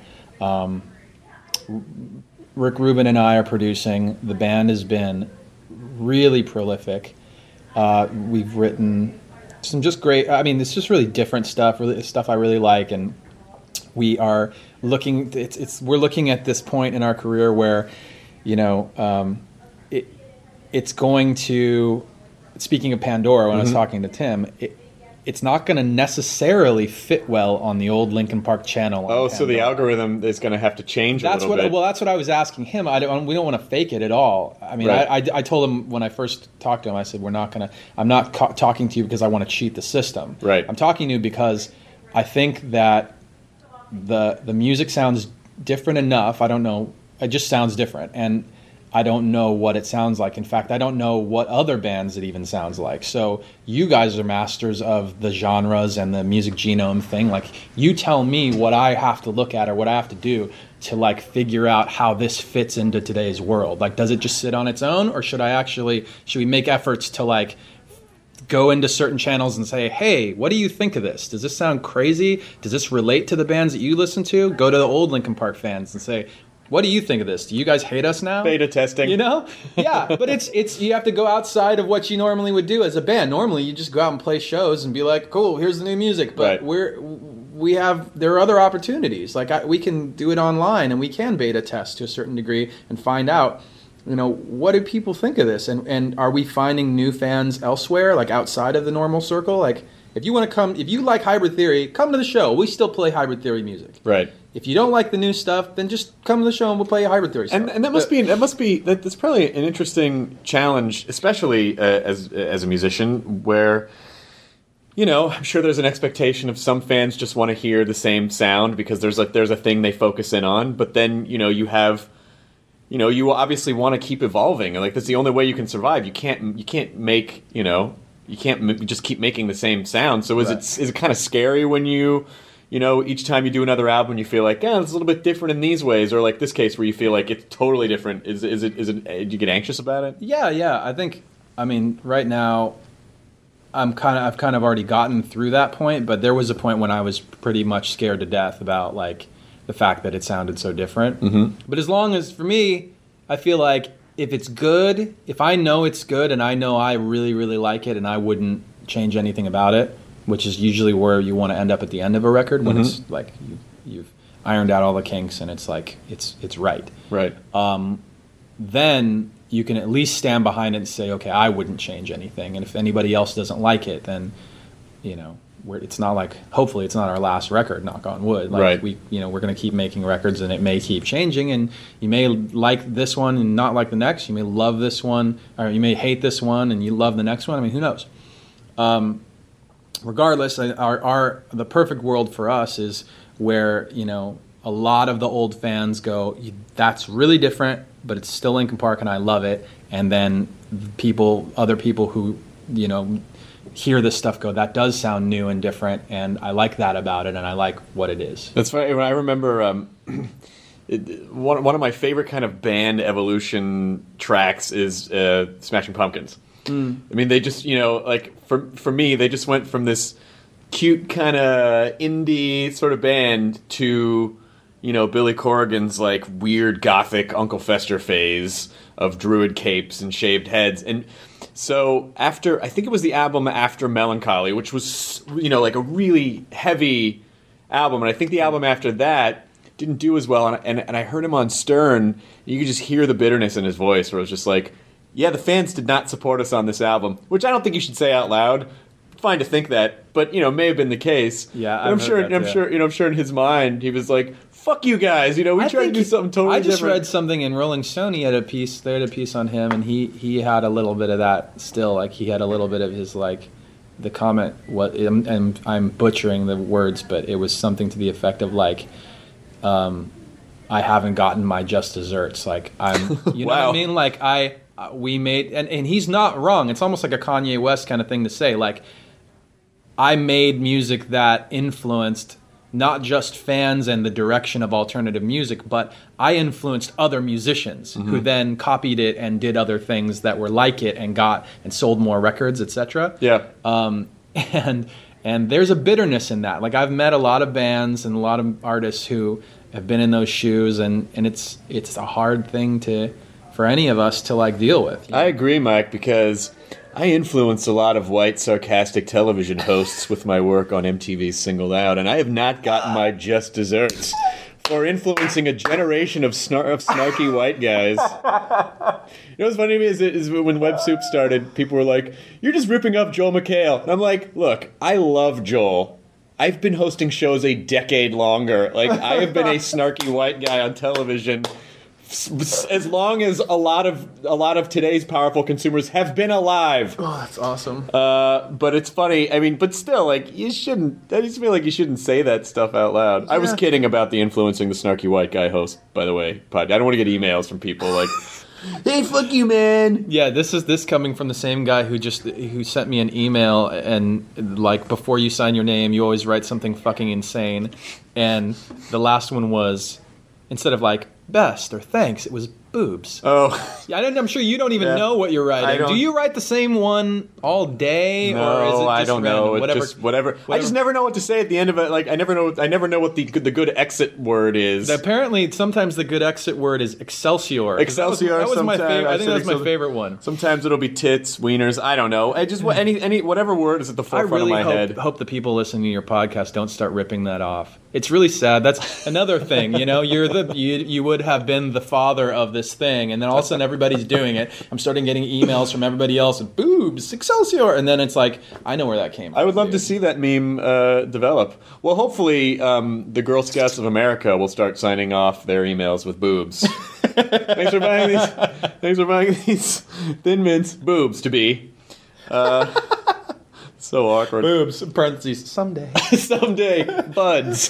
Rick Rubin and I are producing. The band has been really prolific. We've written some just great. It's just really different stuff. Really stuff I really like, and we are looking. We're looking at this point in our career where, it's going to. Speaking of Pandora, when I was talking to Tim, it's not going to necessarily fit well on the old Linkin Park channel. Oh, so the algorithm is going to have to change a little bit. Well, that's what I was asking him. We don't want to fake it at all. I mean, right. I told him when I first talked to him, I said, I'm not talking to you because I want to cheat the system. Right. I'm talking to you because I think that the music sounds different enough. I don't know. It just sounds different. And I don't know what it sounds like. In fact, I don't know what other bands it even sounds like. So you guys are masters of the genres and the music genome thing. Like, you tell me what I have to look at or what I have to do to like figure out how this fits into today's world. Like, does it just sit on its own, or should we make efforts to like go into certain channels and say, hey, what do you think of this? Does this sound crazy? Does this relate to the bands that you listen to? Go to the old Linkin Park fans and say, what do you think of this? Do you guys hate us now? Beta testing. You know? Yeah, but it's you have to go outside of what you normally would do as a band. Normally, you just go out and play shows and be like, cool, here's the new music. But right. there are other opportunities. Like, we can do it online, and we can beta test to a certain degree and find out, what do people think of this? And are we finding new fans elsewhere, like outside of the normal circle? Like, if you like Hybrid Theory, come to the show. We still play Hybrid Theory music. Right. If you don't like the new stuff, then just come to the show and we'll play Hybrid Theory stuff. And that's probably an interesting challenge, especially as a musician, where I'm sure there's an expectation of some fans just want to hear the same sound because there's a thing they focus in on, but then you have you obviously want to keep evolving, and like that's the only way you can survive. You can't make you can't just keep making the same sound. So is it kind of scary when each time you do another album, you feel like, it's a little bit different in these ways, or like this case where you feel like it's totally different. Is it? Do you get anxious about it? Yeah. I mean, right now, I've kind of already gotten through that point, but there was a point when I was pretty much scared to death about like the fact that it sounded so different. Mm-hmm. But as long as, for me, I feel like if it's good, if I know it's good and I know I really, really like it and I wouldn't change anything about it, which is usually where you want to end up at the end of a record when it's like you've ironed out all the kinks and it's like it's right. Right. Then you can at least stand behind it and say, okay, I wouldn't change anything. And if anybody else doesn't like it, then it's not like, hopefully it's not our last record, knock on wood. Like, right. We're going to keep making records and it may keep changing, and you may like this one and not like the next. You may love this one, or you may hate this one and you love the next one. I mean, who knows? Regardless, the perfect world for us is where, a lot of the old fans go, that's really different, but it's still Linkin Park and I love it. And then other people who, hear this stuff go, that does sound new and different, and I like that about it, and I like what it is. That's funny. When I remember one of my favorite kind of band evolution tracks is Smashing Pumpkins. I mean, they just, for me, they just went from this cute kind of indie sort of band to, Billy Corrigan's like weird gothic Uncle Fester phase of druid capes and shaved heads. And so I think it was the album after Melancholy, which was, like a really heavy album. And I think the album after that didn't do as well. And I heard him on Stern. You could just hear the bitterness in his voice, where it was just like, yeah, the fans did not support us on this album, which I don't think you should say out loud. Fine to think that, but may have been the case. Yeah, I'm sure in his mind he was like, "Fuck you guys," we tried to do something totally different. I just read something in Rolling Stone. They had a piece on him, and he had a little bit of that still. Like, he had a little bit of his, like, the comment. And I'm butchering the words, but it was something to the effect of like, I haven't gotten my just desserts. Like, I'm, know what I mean? Like, we made, and he's not wrong. It's almost like a Kanye West kind of thing to say. Like, I made music that influenced not just fans and the direction of alternative music, but I influenced other musicians who then copied it and did other things that were like it and got and sold more records, etc. Yeah. And there's a bitterness in that. Like, I've met a lot of bands and a lot of artists who have been in those shoes, and it's a hard thing for any of us to like deal with. I agree, Mike, because I influenced a lot of white, sarcastic television hosts with my work on MTV's Singled Out, and I have not gotten my just desserts for influencing a generation of snarky white guys. You know what's funny to me is when Web Soup started, people were like, "You're just ripping up Joel McHale." And I'm like, look, I love Joel. I've been hosting shows a decade longer. Like, I have been a snarky white guy on television as long as a lot of today's powerful consumers have been alive. Oh, that's awesome. But it's funny. I mean, but still, like, you shouldn't. I just feel like you shouldn't say that stuff out loud. Yeah. I was kidding about the influencing the snarky white guy host, by the way. I don't want to get emails from people like, "Hey, fuck you, man." Yeah, this coming from the same guy who sent me an email, and like, before you sign your name, you always write something fucking insane, and the last one was, instead of like best or thanks, it was boobs. Oh. Yeah, I'm sure you don't even know what you're writing. Do you write the same one all day? No, or is it just I don't know. Whatever. Just whatever. I just never know what to say at the end of it. Like, I never know what the good exit word is. Apparently, sometimes the good exit word is Excelsior. Excelsior. That was my favorite. I think that's my favorite one. Sometimes it'll be tits, wieners. I don't know. I just any whatever word is at the forefront of my head. I hope the people listening to your podcast don't start ripping that off. It's really sad. That's another thing. You know, you would have been the father of this thing, and then all of a sudden everybody's doing it. I'm starting getting emails from everybody else and boobs, Excelsior, and then it's like, I know where that came from. I would love to see that meme develop. Well, hopefully the Girl Scouts of America will start signing off their emails with boobs. Thanks for buying these Thin Mints boobs to be. So awkward. Boobs, parentheses, someday. Someday, buds.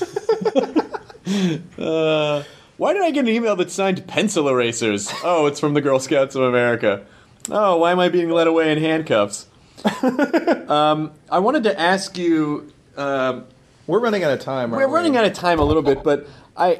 Why did I get an email that signed pencil erasers? Oh, it's from the Girl Scouts of America. Oh, why am I being led away in handcuffs? I wanted to ask you... we're running out of time, aren't we? We're running out of time a little bit, but I'm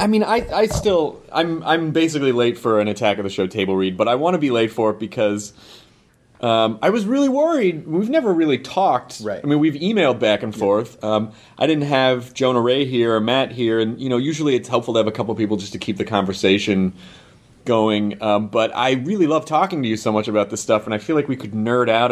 basically late for an Attack of the Show table read, but I want to be late for it because... I was really worried. We've never really talked. Right. I mean, we've emailed back and forth. I didn't have Jonah Ray here or Matt here, and usually it's helpful to have a couple people just to keep the conversation going. But I really love talking to you so much about this stuff, and I feel like we could nerd out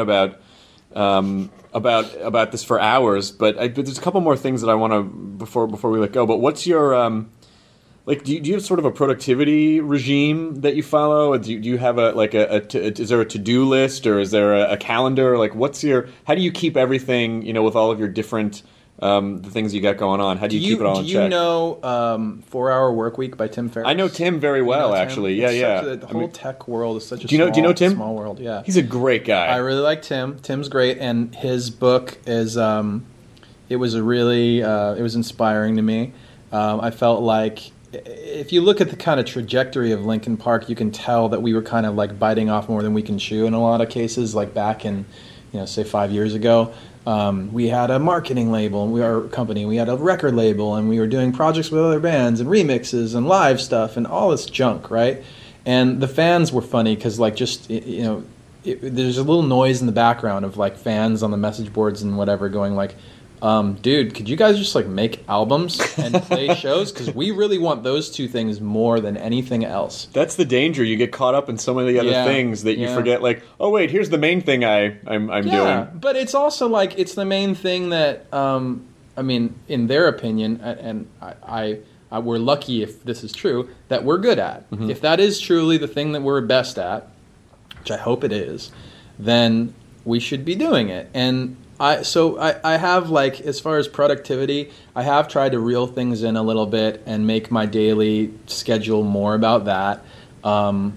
about this for hours. But there's a couple more things that I want to before we let go. But what's your do you have sort of a productivity regime that you follow? Do you have is there a to-do list, or is there a calendar? Like, how do you keep everything, with all of your different, the things you got going on? How do you keep it all in check? Do you know 4-Hour Workweek by Tim Ferriss? I know Tim very well, actually. Yeah. The whole tech world is such a do you know Tim? Small world, yeah. He's a great guy. I really like Tim. Tim's great, and his book is, it was inspiring to me. I felt like, if you look at the kind of trajectory of Linkin Park, you can tell that we were kind of like biting off more than we can chew in a lot of cases. Like back in, say 5 years ago, we had a marketing label, and our company. We had a record label, and we were doing projects with other bands and remixes and live stuff and all this junk, right? And the fans were funny because, like, just there's a little noise in the background of like fans on the message boards and whatever going like, dude, could you guys just like make albums and play shows? Because we really want those two things more than anything else. That's the danger. You get caught up in so many other things that you forget. Like, oh wait, here's the main thing I'm doing. But it's also like it's the main thing that I mean, in their opinion, and I we're lucky if this is true that we're good at. Mm-hmm. If that is truly the thing that we're best at, which I hope it is, then we should be doing it. And I have, like, as far as productivity, I have tried to reel things in a little bit and make my daily schedule more about that. I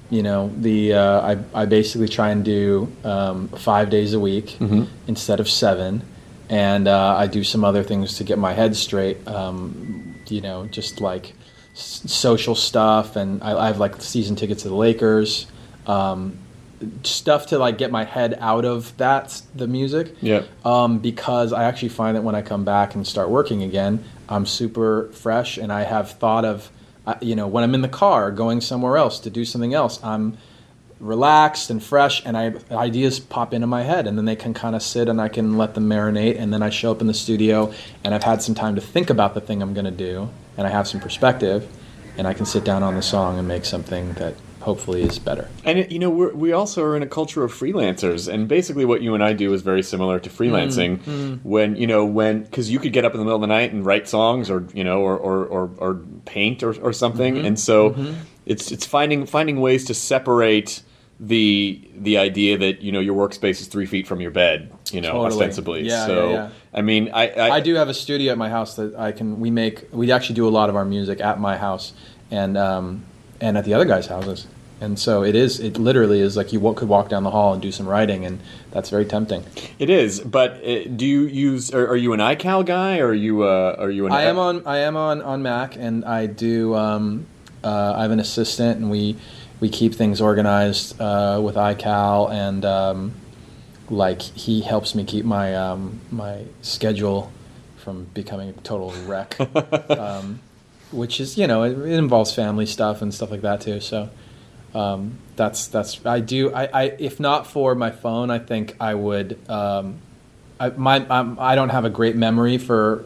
basically try and do 5 days a week instead of 7, and I do some other things to get my head straight. Just like social stuff, and I have like season tickets to the Lakers. Stuff to like get my head out of the music. Yeah. Because I actually find that when I come back and start working again, I'm super fresh, and I have thought of, when I'm in the car going somewhere else to do something else, I'm relaxed and fresh, and ideas pop into my head, and then they can kind of sit, and I can let them marinate, and then I show up in the studio, and I've had some time to think about the thing I'm going to do, and I have some perspective, and I can sit down on the song and make something that hopefully is better. And we also are in a culture of freelancers, and basically what you and I do is very similar to freelancing. Because you could get up in the middle of the night and write songs, or or paint or something, and so it's finding ways to separate the idea that your workspace is 3 feet from your bed, Totally. ostensibly. Yeah, so yeah. I mean, I do have a studio at my house that we actually do a lot of our music at my house and at the other guys' houses. And so it literally is like you could walk down the hall and do some writing, and that's very tempting. It is, but do you use? Are you an iCal guy, or are you an? I am on Mac, and I do. I have an assistant, and we keep things organized with iCal, and like he helps me keep my my schedule from becoming a total wreck, which is it involves family stuff and stuff like that too. So. That's I do I if not for my phone, I think I would I don't have a great memory for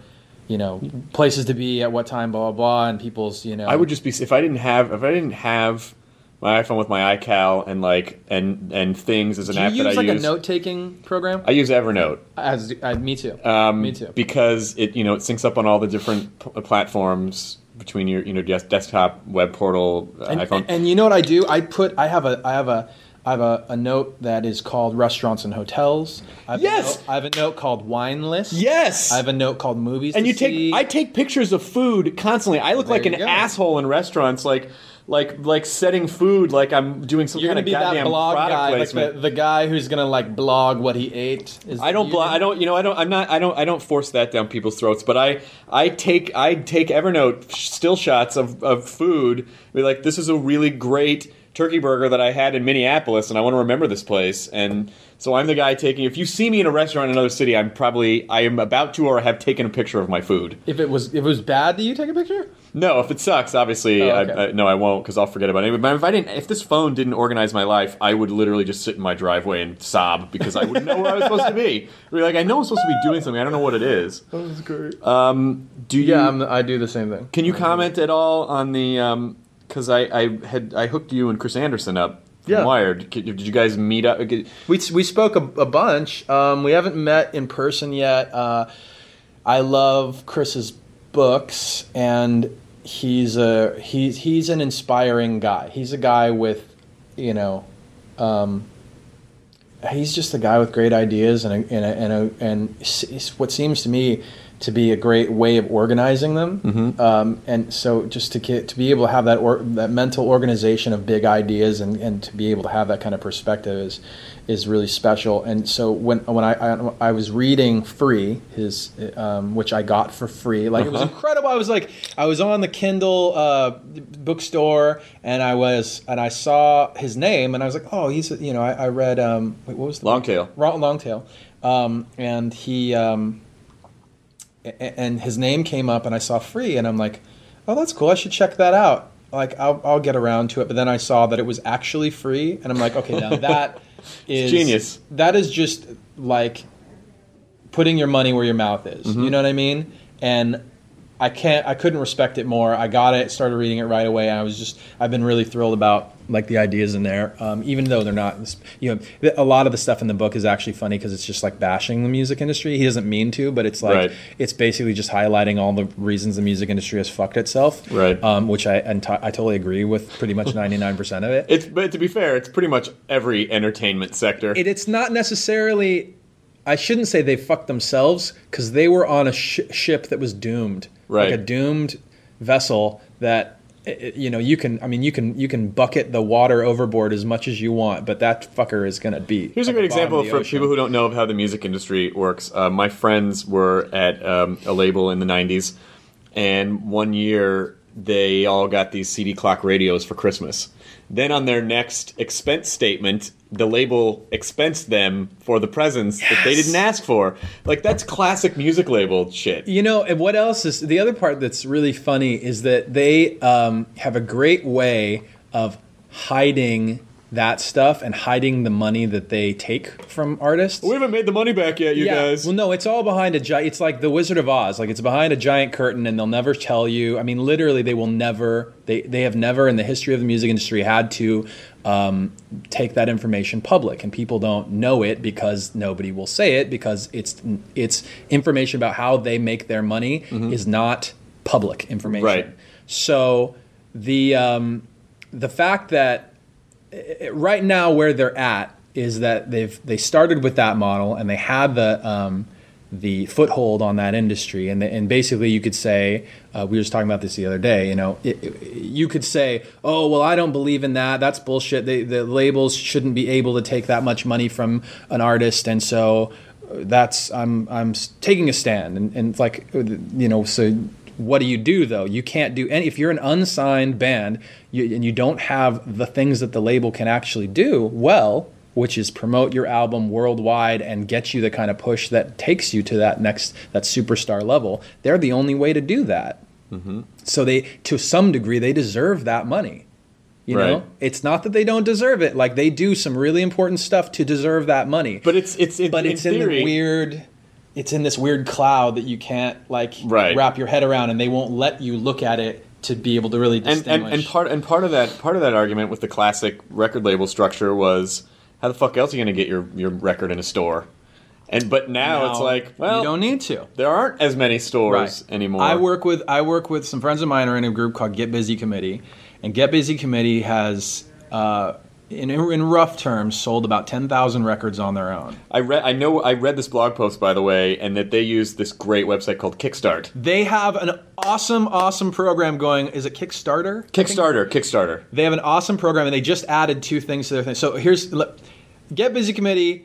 places to be at what time, blah blah blah, and people's I would just be if I didn't have my iPhone with my iCal and things as an app that I use. Do you use like a note-taking program? I use Evernote. Me too. Me too. Because it it syncs up on all the different platforms between your desktop, web portal, iPhone. And you know what I do? I have a note that is called restaurants and hotels. I have a note called wine list. Yes. I have a note called movies. And I take pictures of food constantly. I look like an asshole in restaurants, like setting food like I'm doing some kind of goddamn product placement. Like the guy who's gonna blog what he ate. I don't force that down people's throats, but I take Evernote still shots of food. Be like, this is a really great turkey burger that I had in Minneapolis, and I want to remember this place. And so I'm the guy taking. If you see me in a restaurant in another city, I am about to or have taken a picture of my food. If it was bad, do you take a picture? No, if it sucks, obviously, okay. I won't, because I'll forget about it. But if this phone didn't organize my life, I would literally just sit in my driveway and sob because I wouldn't know where I was supposed to be. I know I'm supposed to be doing something. I don't know what it is. That was great. I do the same thing. Can you comment at all on the? Because I hooked you and Chris Anderson up from Wired. Did you guys meet up? We spoke a bunch. We haven't met in person yet. I love Chris's books, and he's an inspiring guy. He's a guy with, he's just a guy with great ideas and what seems to me to be a great way of organizing them. And so just to be able to have that mental organization of big ideas and to be able to have that kind of perspective is really special. And so when I was reading Free, his which I got for free, it was incredible. I was on the Kindle bookstore and I saw his name and I was like, oh, he's I read what was the Longtail. Longtail, and he and his name came up and I saw Free and I'm like, oh, that's cool. I should check that out. I'll get around to it. But then I saw that it was actually free and I'm like, okay, now that is genius. That is just like putting your money where your mouth is. You know what I mean? And I couldn't respect it more. I got it, started reading it right away, and I've been really thrilled about the ideas in there, even though they're not, a lot of the stuff in the book is actually funny because it's just bashing the music industry. He doesn't mean to, but it's it's basically just highlighting all the reasons the music industry has fucked itself, right? Which I totally agree with pretty much 99% of it. But to be fair, it's pretty much every entertainment sector. It's not necessarily. I shouldn't say they fucked themselves because they were on a ship that was doomed. Right. Like a doomed vessel that you can bucket the water overboard as much as you want, but that fucker is going to be. Here's a great example for people who don't know of how the music industry works. My friends were at a label in the 90s, and one year they all got these CD clock radios for Christmas. Then on their next expense statement, the label expensed them for the presents that they didn't ask for. That's classic music label shit. And what else is the other part that's really funny is that they have a great way of hiding that stuff and hiding the money that they take from artists. We haven't made the money back yet, you guys. Well, no, it's all behind a giant. It's like the Wizard of Oz. Like, it's behind a giant curtain, and they'll never tell you. I mean, literally, they will never. They have never in the history of the music industry had to take that information public, and people don't know it because nobody will say it, because it's information about how they make their money is not public information. Right. So the fact that right now where they're at is that they started with that model, and they had the foothold on that industry, and basically you could say, we were just talking about this the other day, you know, you could say, oh, well, I don't believe in that. That's bullshit. The labels shouldn't be able to take that much money from an artist, and so I'm taking a stand, and it's like, you know, so. What do you do, though? You can't do any. If you're an unsigned band and you don't have the things that the label can actually do well, which is promote your album worldwide and get you the kind of push that takes you to that superstar level, they're the only way to do that. Mm-hmm. So to some degree, they deserve that money. You know, it's not that they don't deserve it. Like, they do some really important stuff to deserve that money. But it's in the weird. It's in this weird cloud that you can't wrap your head around, and they won't let you look at it to be able to really distinguish. And part of that argument with the classic record label structure was, how the fuck else are you going to get your record in a store? But now it's like, well, you don't need to. There aren't as many stores anymore. I work with some friends of mine who are in a group called Get Busy Committee, and Get Busy Committee has. In rough terms, sold about 10,000 records on their own. I read this blog post, by the way, and that they use this great website called Kickstart. They have an awesome program going. Is it Kickstarter? Kickstarter. They have an awesome program, and they just added 2 things to their thing. So here's Get Busy Committee.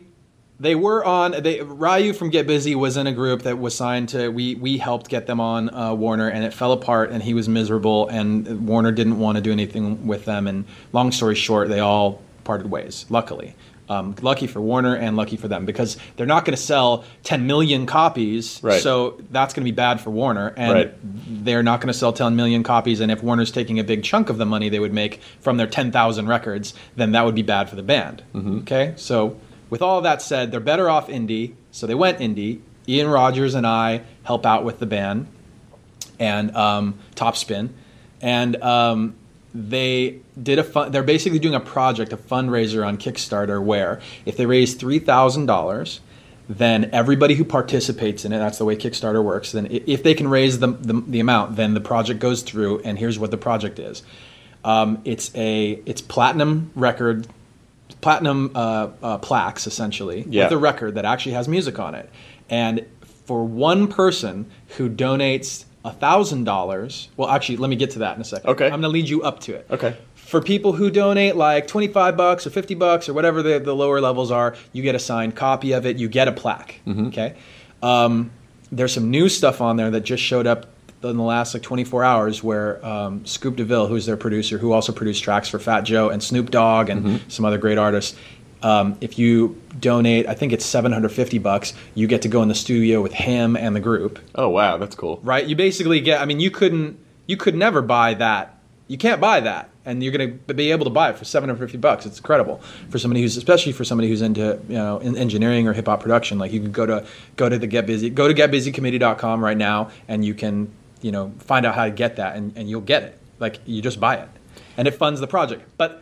Ryu from Get Busy was in a group that was signed to. We helped get them on Warner, and it fell apart, and he was miserable, and Warner didn't want to do anything with them. And long story short, they all parted ways. Luckily, lucky for Warner and lucky for them, because they're not going to sell 10 million copies. Right. So that's going to be bad for Warner, and they're not going to sell 10 million copies. And if Warner's taking a big chunk of the money they would make from their 10,000 records, then that would be bad for the band. Mm-hmm. Okay, so. With all of that said, they're better off indie, so they went indie. Ian Rogers and I help out with the band, and Topspin, and they did they're basically doing a project, a fundraiser on Kickstarter, where if they raise $3,000, then everybody who participates in it, that's the way Kickstarter works, then if they can raise the amount, then the project goes through, and here's what the project is. It's platinum record. Platinum plaques, essentially, with a record that actually has music on it. And for one person who donates $1,000, well, actually, let me get to that in a second. Okay. I'm going to lead you up to it. Okay. For people who donate like $25 or $50 or whatever the lower levels are, you get a signed copy of it. You get a plaque. Mm-hmm. Okay. There's some new stuff on there that just showed up in the last 24 hours, where Scoop DeVille, who's their producer, who also produced tracks for Fat Joe and Snoop Dogg and some other great artists, if you donate, I think it's $750, you get to go in the studio with him and the group. Oh wow, that's cool. Right? You basically get. I mean, you could never buy that. You can't buy that, and you're going to be able to buy it for $750. It's incredible for somebody especially for somebody who's into in engineering or hip hop production. Like, you can go to the Get Busy, go to getbusycommittee.com right now, and you can. Find out how to get that, and you'll get it. Like, you just buy it, and it funds the project. But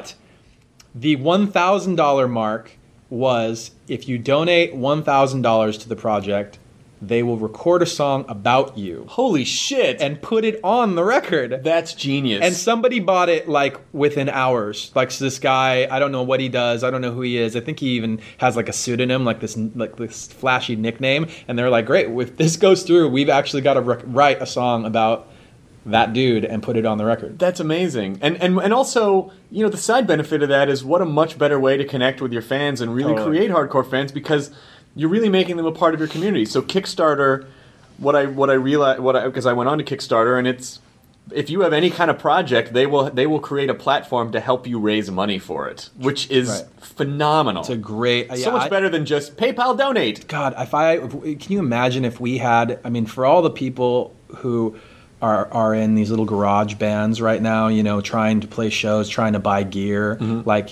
the $1,000 mark was, if you donate $1,000 to the project, they will record a song about you. Holy shit! And put it on the record. That's genius. And somebody bought it within hours. So this guy, I don't know what he does. I don't know who he is. I think he even has a pseudonym, this flashy nickname. And they're like, great, if this goes through, we've actually got to write a song about that dude and put it on the record. That's amazing. And also, the side benefit of that is, what a much better way to connect with your fans and really create hardcore fans, because you're really making them a part of your community. So Kickstarter, what I realized, because I went on to Kickstarter, and it's, if you have any kind of project, they will create a platform to help you raise money for it, which is phenomenal. It's a great, much better than just PayPal donate. God, can you imagine if we had? I mean, for all the people who are in these little garage bands right now, trying to play shows, trying to buy gear,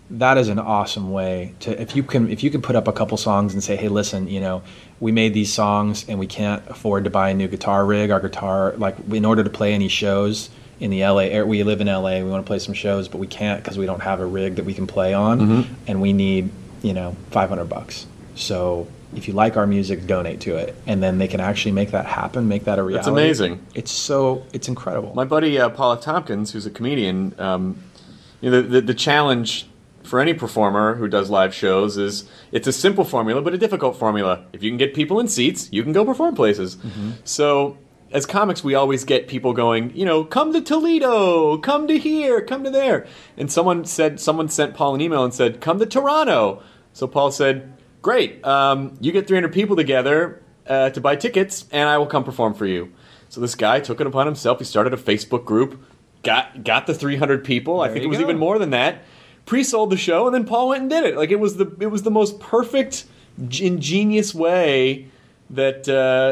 that is an awesome way to, if you can put up a couple songs and say, hey, listen, we made these songs and we can't afford to buy a new guitar rig. Our guitar, like, in order to play any shows in the LA area, we live in LA, we want to play some shows, but we can't because we don't have a rig that we can play on, and we need, $500. So if you like our music, donate to it, and then they can actually make that happen, make that a reality. That's amazing. It's incredible. My buddy Paula Tompkins, who's a comedian, the challenge for any performer who does live shows is it's a simple formula, but a difficult formula. If you can get people in seats, you can go perform places. So as comics, we always get people going, come to Toledo, come to here, come to there. And someone sent Paul an email and said, come to Toronto. So Paul said, great, you get 300 people together to buy tickets, and I will come perform for you. So this guy took it upon himself. He started a Facebook group, got the 300 people. I think it was even more than that. Pre-sold the show, and then Paul went and did it. Like, it was the most perfect, ingenious way that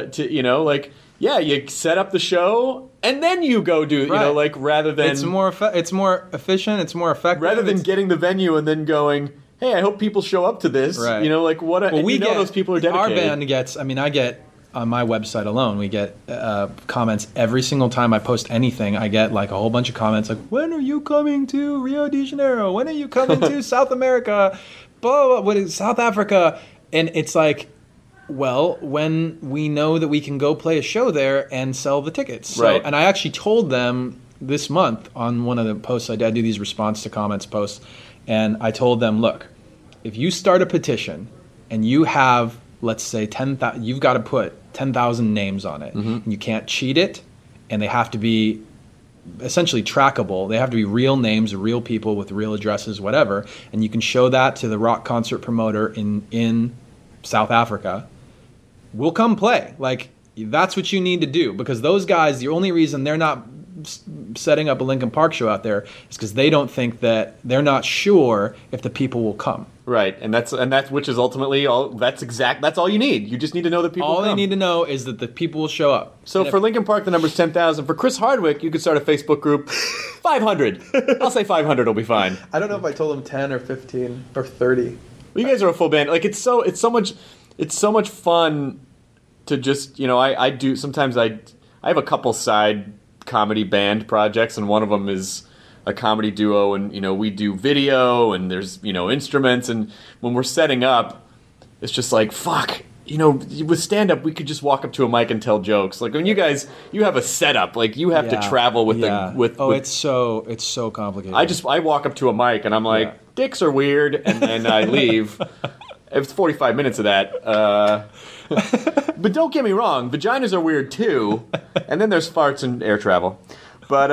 you set up the show and then you go do rather than it's more efficient, it's more effective. Rather than getting the venue and then going, hey, I hope people show up to this. Right. Those people are dedicated. Our band gets. I get on my website alone, we get comments every single time I post anything. I get like a whole bunch of comments like, when are you coming to Rio de Janeiro? When are you coming to South America? What is South Africa? And it's like, well, when we know that we can go play a show there and sell the tickets. So, right. And I actually told them this month on one of the posts I do these response to comments posts, and I told them, look, if you start a petition and you have, let's say, 10,000, you've got to put 10,000 names on it. And you can't cheat it, and they have to be essentially trackable. They have to be real names, real people with real addresses, whatever. And you can show that to the rock concert promoter in South Africa. We'll come play. Like, that's what you need to do, because those guys, the only reason they're not setting up a Linkin Park show out there is because they don't think that, they're not sure if the people will come. Right, and that's which is ultimately all. That's all you need. You just need to know that people. All will come. They need to know is that the people will show up. So for Linkin Park, the number's 10,000. For Chris Hardwick, you could start a Facebook group. 500. I'll say 500 will be fine. I don't know if I told him 10 or 15 or 30. Well, you guys are a full band. Like, it's so much fun to just, I do sometimes I have a couple side comedy band projects, and one of them is a comedy duo, and we do video, and there's instruments, and when we're setting up, it's just like, fuck, with stand up we could just walk up to a mic and tell jokes. Like, when you guys, you have a setup, like you have to travel with it's so complicated. I walk up to a mic and I'm like, dicks are weird, and then I leave. It's 45 minutes of that. But don't get me wrong, vaginas are weird too. And then there's farts and air travel. But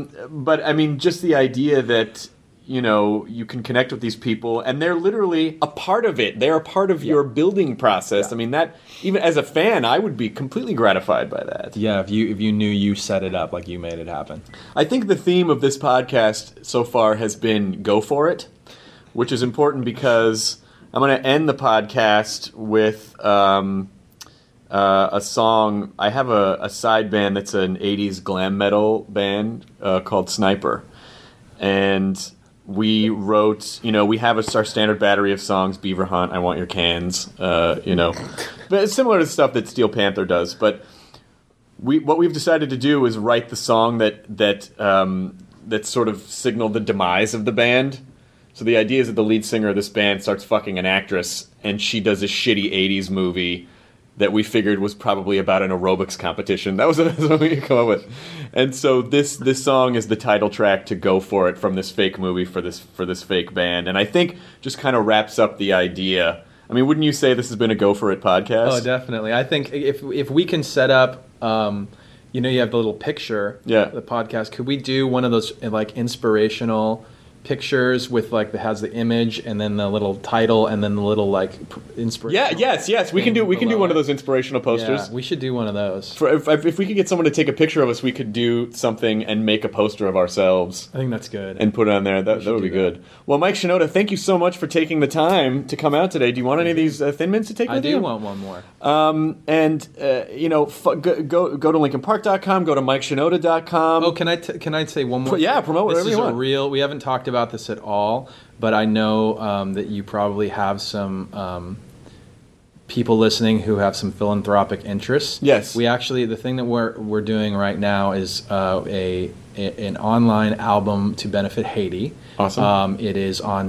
I mean, just the idea that, you can connect with these people, and they're literally a part of it. They're a part of your building process. I mean, that, even as a fan, I would be completely gratified by that. Yeah, if you knew you set it up, like you made it happen. I think the theme of this podcast so far has been go for it, which is important because I'm going to end the podcast with a song. I have a side band that's an 80s glam metal band called Sniper. And we wrote, we have our standard battery of songs, Beaver Hunt, I Want Your Cans, but it's similar to stuff that Steel Panther does. But what we've decided to do is write the song that sort of signaled the demise of the band. So the idea is that the lead singer of this band starts fucking an actress, and she does a shitty 80s movie that we figured was probably about an aerobics competition. That was what we could come up with. And so this song is the title track to Go For It from this fake movie for this fake band. And I think just kind of wraps up the idea. I mean, wouldn't you say this has been a Go For It podcast? Oh, definitely. I think if we can set up, you have the little picture, the podcast. Could we do one of those like inspirational pictures with like that has the image and then the little title and then the little like inspiration? Yes. We can do one of those inspirational posters. Yeah, we should do one of those. If we could get someone to take a picture of us, we could do something and make a poster of ourselves. I think that's good. And put it on there. That would be good. Well, Mike Shinoda, thank you so much for taking the time to come out today. Do you want any of these Thin Mints to take with you? I do want one more. Go to LinkinPark.com. Go to MikeShinoda.com. Oh, can I say one more? Yeah, promote whatever you want. This is we haven't talked about about this at all, but I know that you probably have some people listening who have some philanthropic interests. Yes. We actually, the thing that we're doing right now is an online album to benefit Haiti. Awesome. It is on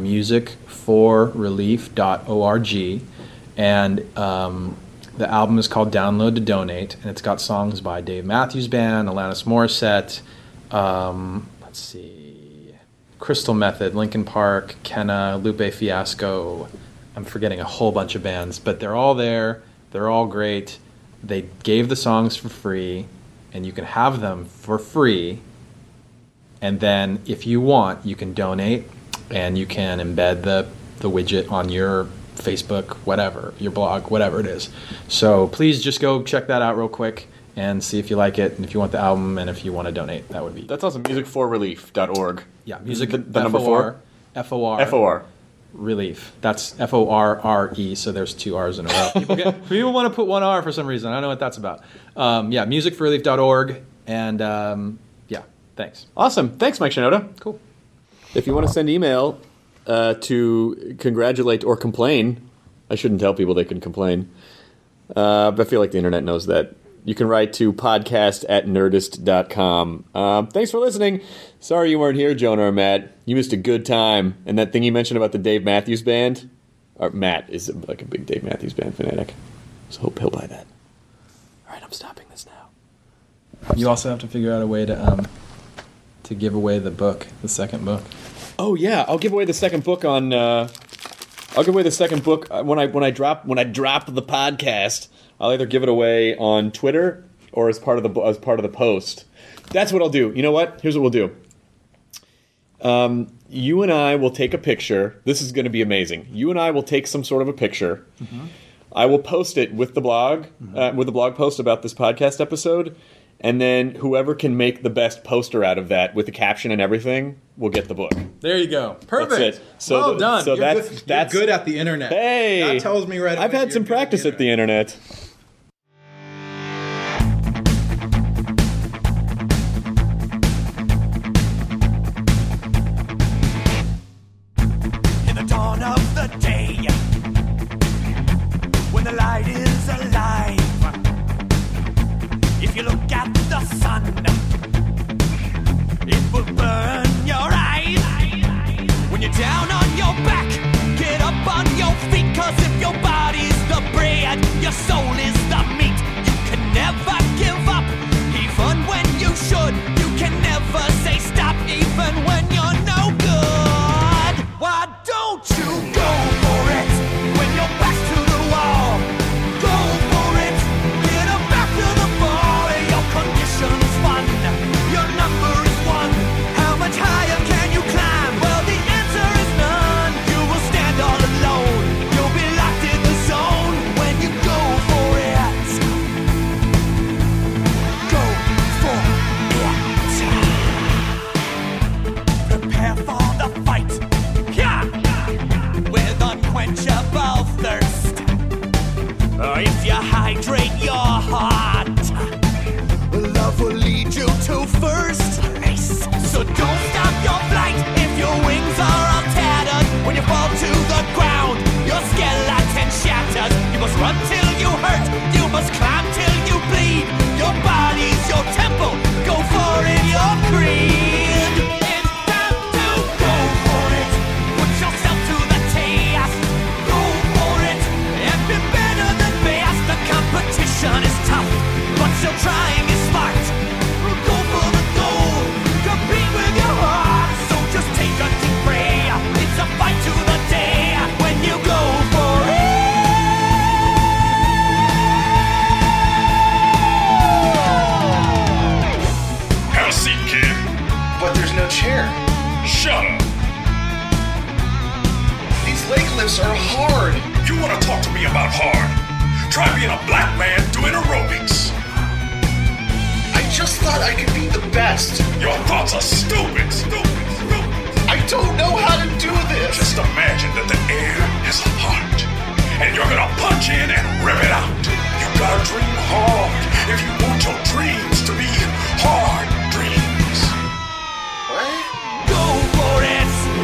musicforrelief.org, and the album is called Download to Donate, and it's got songs by Dave Matthews Band, Alanis Morissette, let's see, Crystal Method, Linkin Park, Kenna, Lupe Fiasco. I'm forgetting a whole bunch of bands, but they're all there. They're all great. They gave the songs for free, and you can have them for free. And then if you want, you can donate, and you can embed the widget on your Facebook, whatever, your blog, whatever it is. So please just go check that out real quick and see if you like it, and if you want the album, and if you want to donate. That would be... That's awesome. Musicforrelief.org. Yeah, music... The number 4? F-O-R. F-O-R. Relief. That's F-O-R-R-E, so there's 2 R's in a row. People want to put 1 R for some reason. I don't know what that's about. Yeah, musicforrelief.org, and yeah, thanks. Awesome. Thanks, Mike Shinoda. Cool. If you want to send email to congratulate or complain, I shouldn't tell people they can complain, but I feel like the internet knows that. You can write to podcast@nerdist.com. Thanks for listening. Sorry you weren't here, Jonah or Matt. You missed a good time. And that thing you mentioned about the Dave Matthews Band, or Matt is like a big Dave Matthews Band fanatic, so hope he'll buy that. All right, I'm stopping this now. You also have to figure out a way to give away the book, the second book. Oh yeah, I'll give away the second book on. I'll give away the second book when I drop the podcast. I'll either give it away on Twitter or as part of the post. That's what I'll do. You know what? Here's what we'll do. You and I will take a picture. This is going to be amazing. You and I will take some sort of a picture. Mm-hmm. I will post it with the blog, with the blog post about this podcast episode, and then whoever can make the best poster out of that with the caption and everything will get the book. There you go. Perfect. That's it. So well done. So you're that's good at the internet. Hey, that tells me right away. I've had some practice at the internet. In the dawn of the day, when the light is alive, if you look at the sun, it will burn your eyes. When you're down on your back, get up on your feet, 'cause if your body's the bread, your soul is the meat. You can never give up, even when you should. You can never say stop, even when you're no good. Why don't you go for it when your back's to the wall? Go for it, get up after the ball. Your condition's fun, your number is 1. How much higher can you climb? Well, the answer is none. You will stand all alone. You'll be locked in the zone when you go for it. Go for it. Prepare for the fight. Yeah. With unquenchable thirst. If you hydrate your heart, love will lead you to first place. So don't stop your flight if your wings are all tattered. When you fall to the ground, your skeleton shatters. You must run till you hurt. You must climb till you bleed. Your body's your temple. Go for it, your creed. It's time to go for it. Put yourself to the task. Go for it and be better than best. The competition is tough, but still trying is smart. Go for the goal. Compete with your heart. So just take a deep breath. It's a fight to the day when you go for it. Have a seat, kid. But there's no chair. Shut up. These leg lifts are hard. You want to talk to me about hard? Try being a black man doing aerobics. I just thought I could be the best. Your thoughts are stupid. I don't know how to do this. Just imagine that the air has a heart, and you're gonna punch in and rip it out. You gotta dream hard if you want your dreams to be hard dreams. What? Go for it.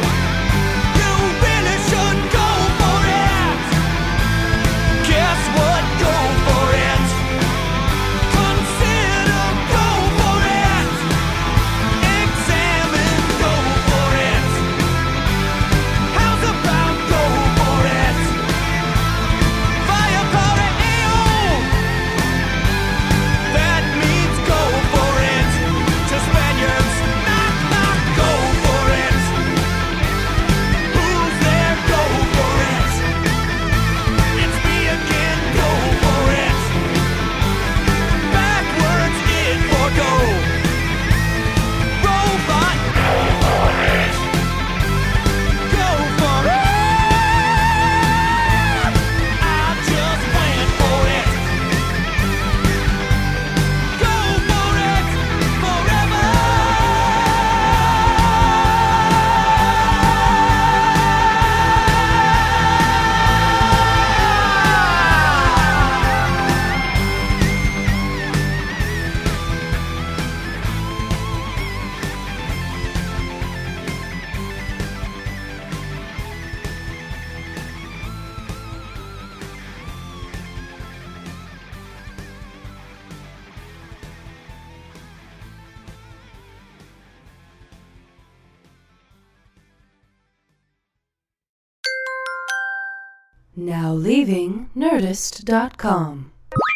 Now leaving Nerdist.com.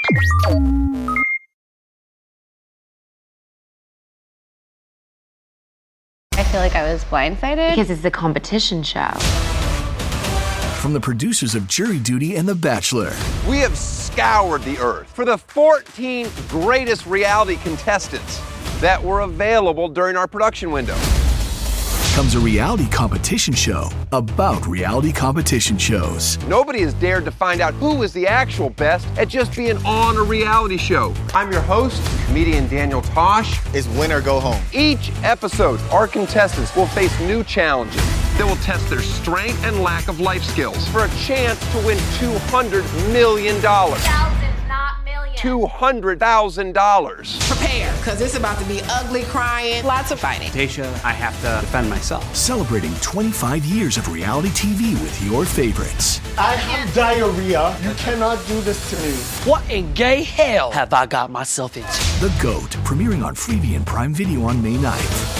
I feel like I was blindsided because it's a competition show. From the producers of Jury Duty and The Bachelor. We have scoured the earth for the 14 greatest reality contestants that were available during our production window. Comes a reality competition show about reality competition shows. Nobody has dared to find out who is the actual best at just being on a reality show. I'm your host, comedian Daniel Tosh. It's win or go home. Each episode, our contestants will face new challenges that will test their strength and lack of life skills for a chance to win $200 million. Thousands, not millions. $200,000. Prepare, because it's about to be ugly, crying, lots of fighting. Tasha, I have to defend myself. Celebrating 25 years of reality TV with your favorites. I have diarrhea. You cannot do this to me. What in gay hell have I got myself into? The GOAT, premiering on Freevee and Prime Video on May 9th.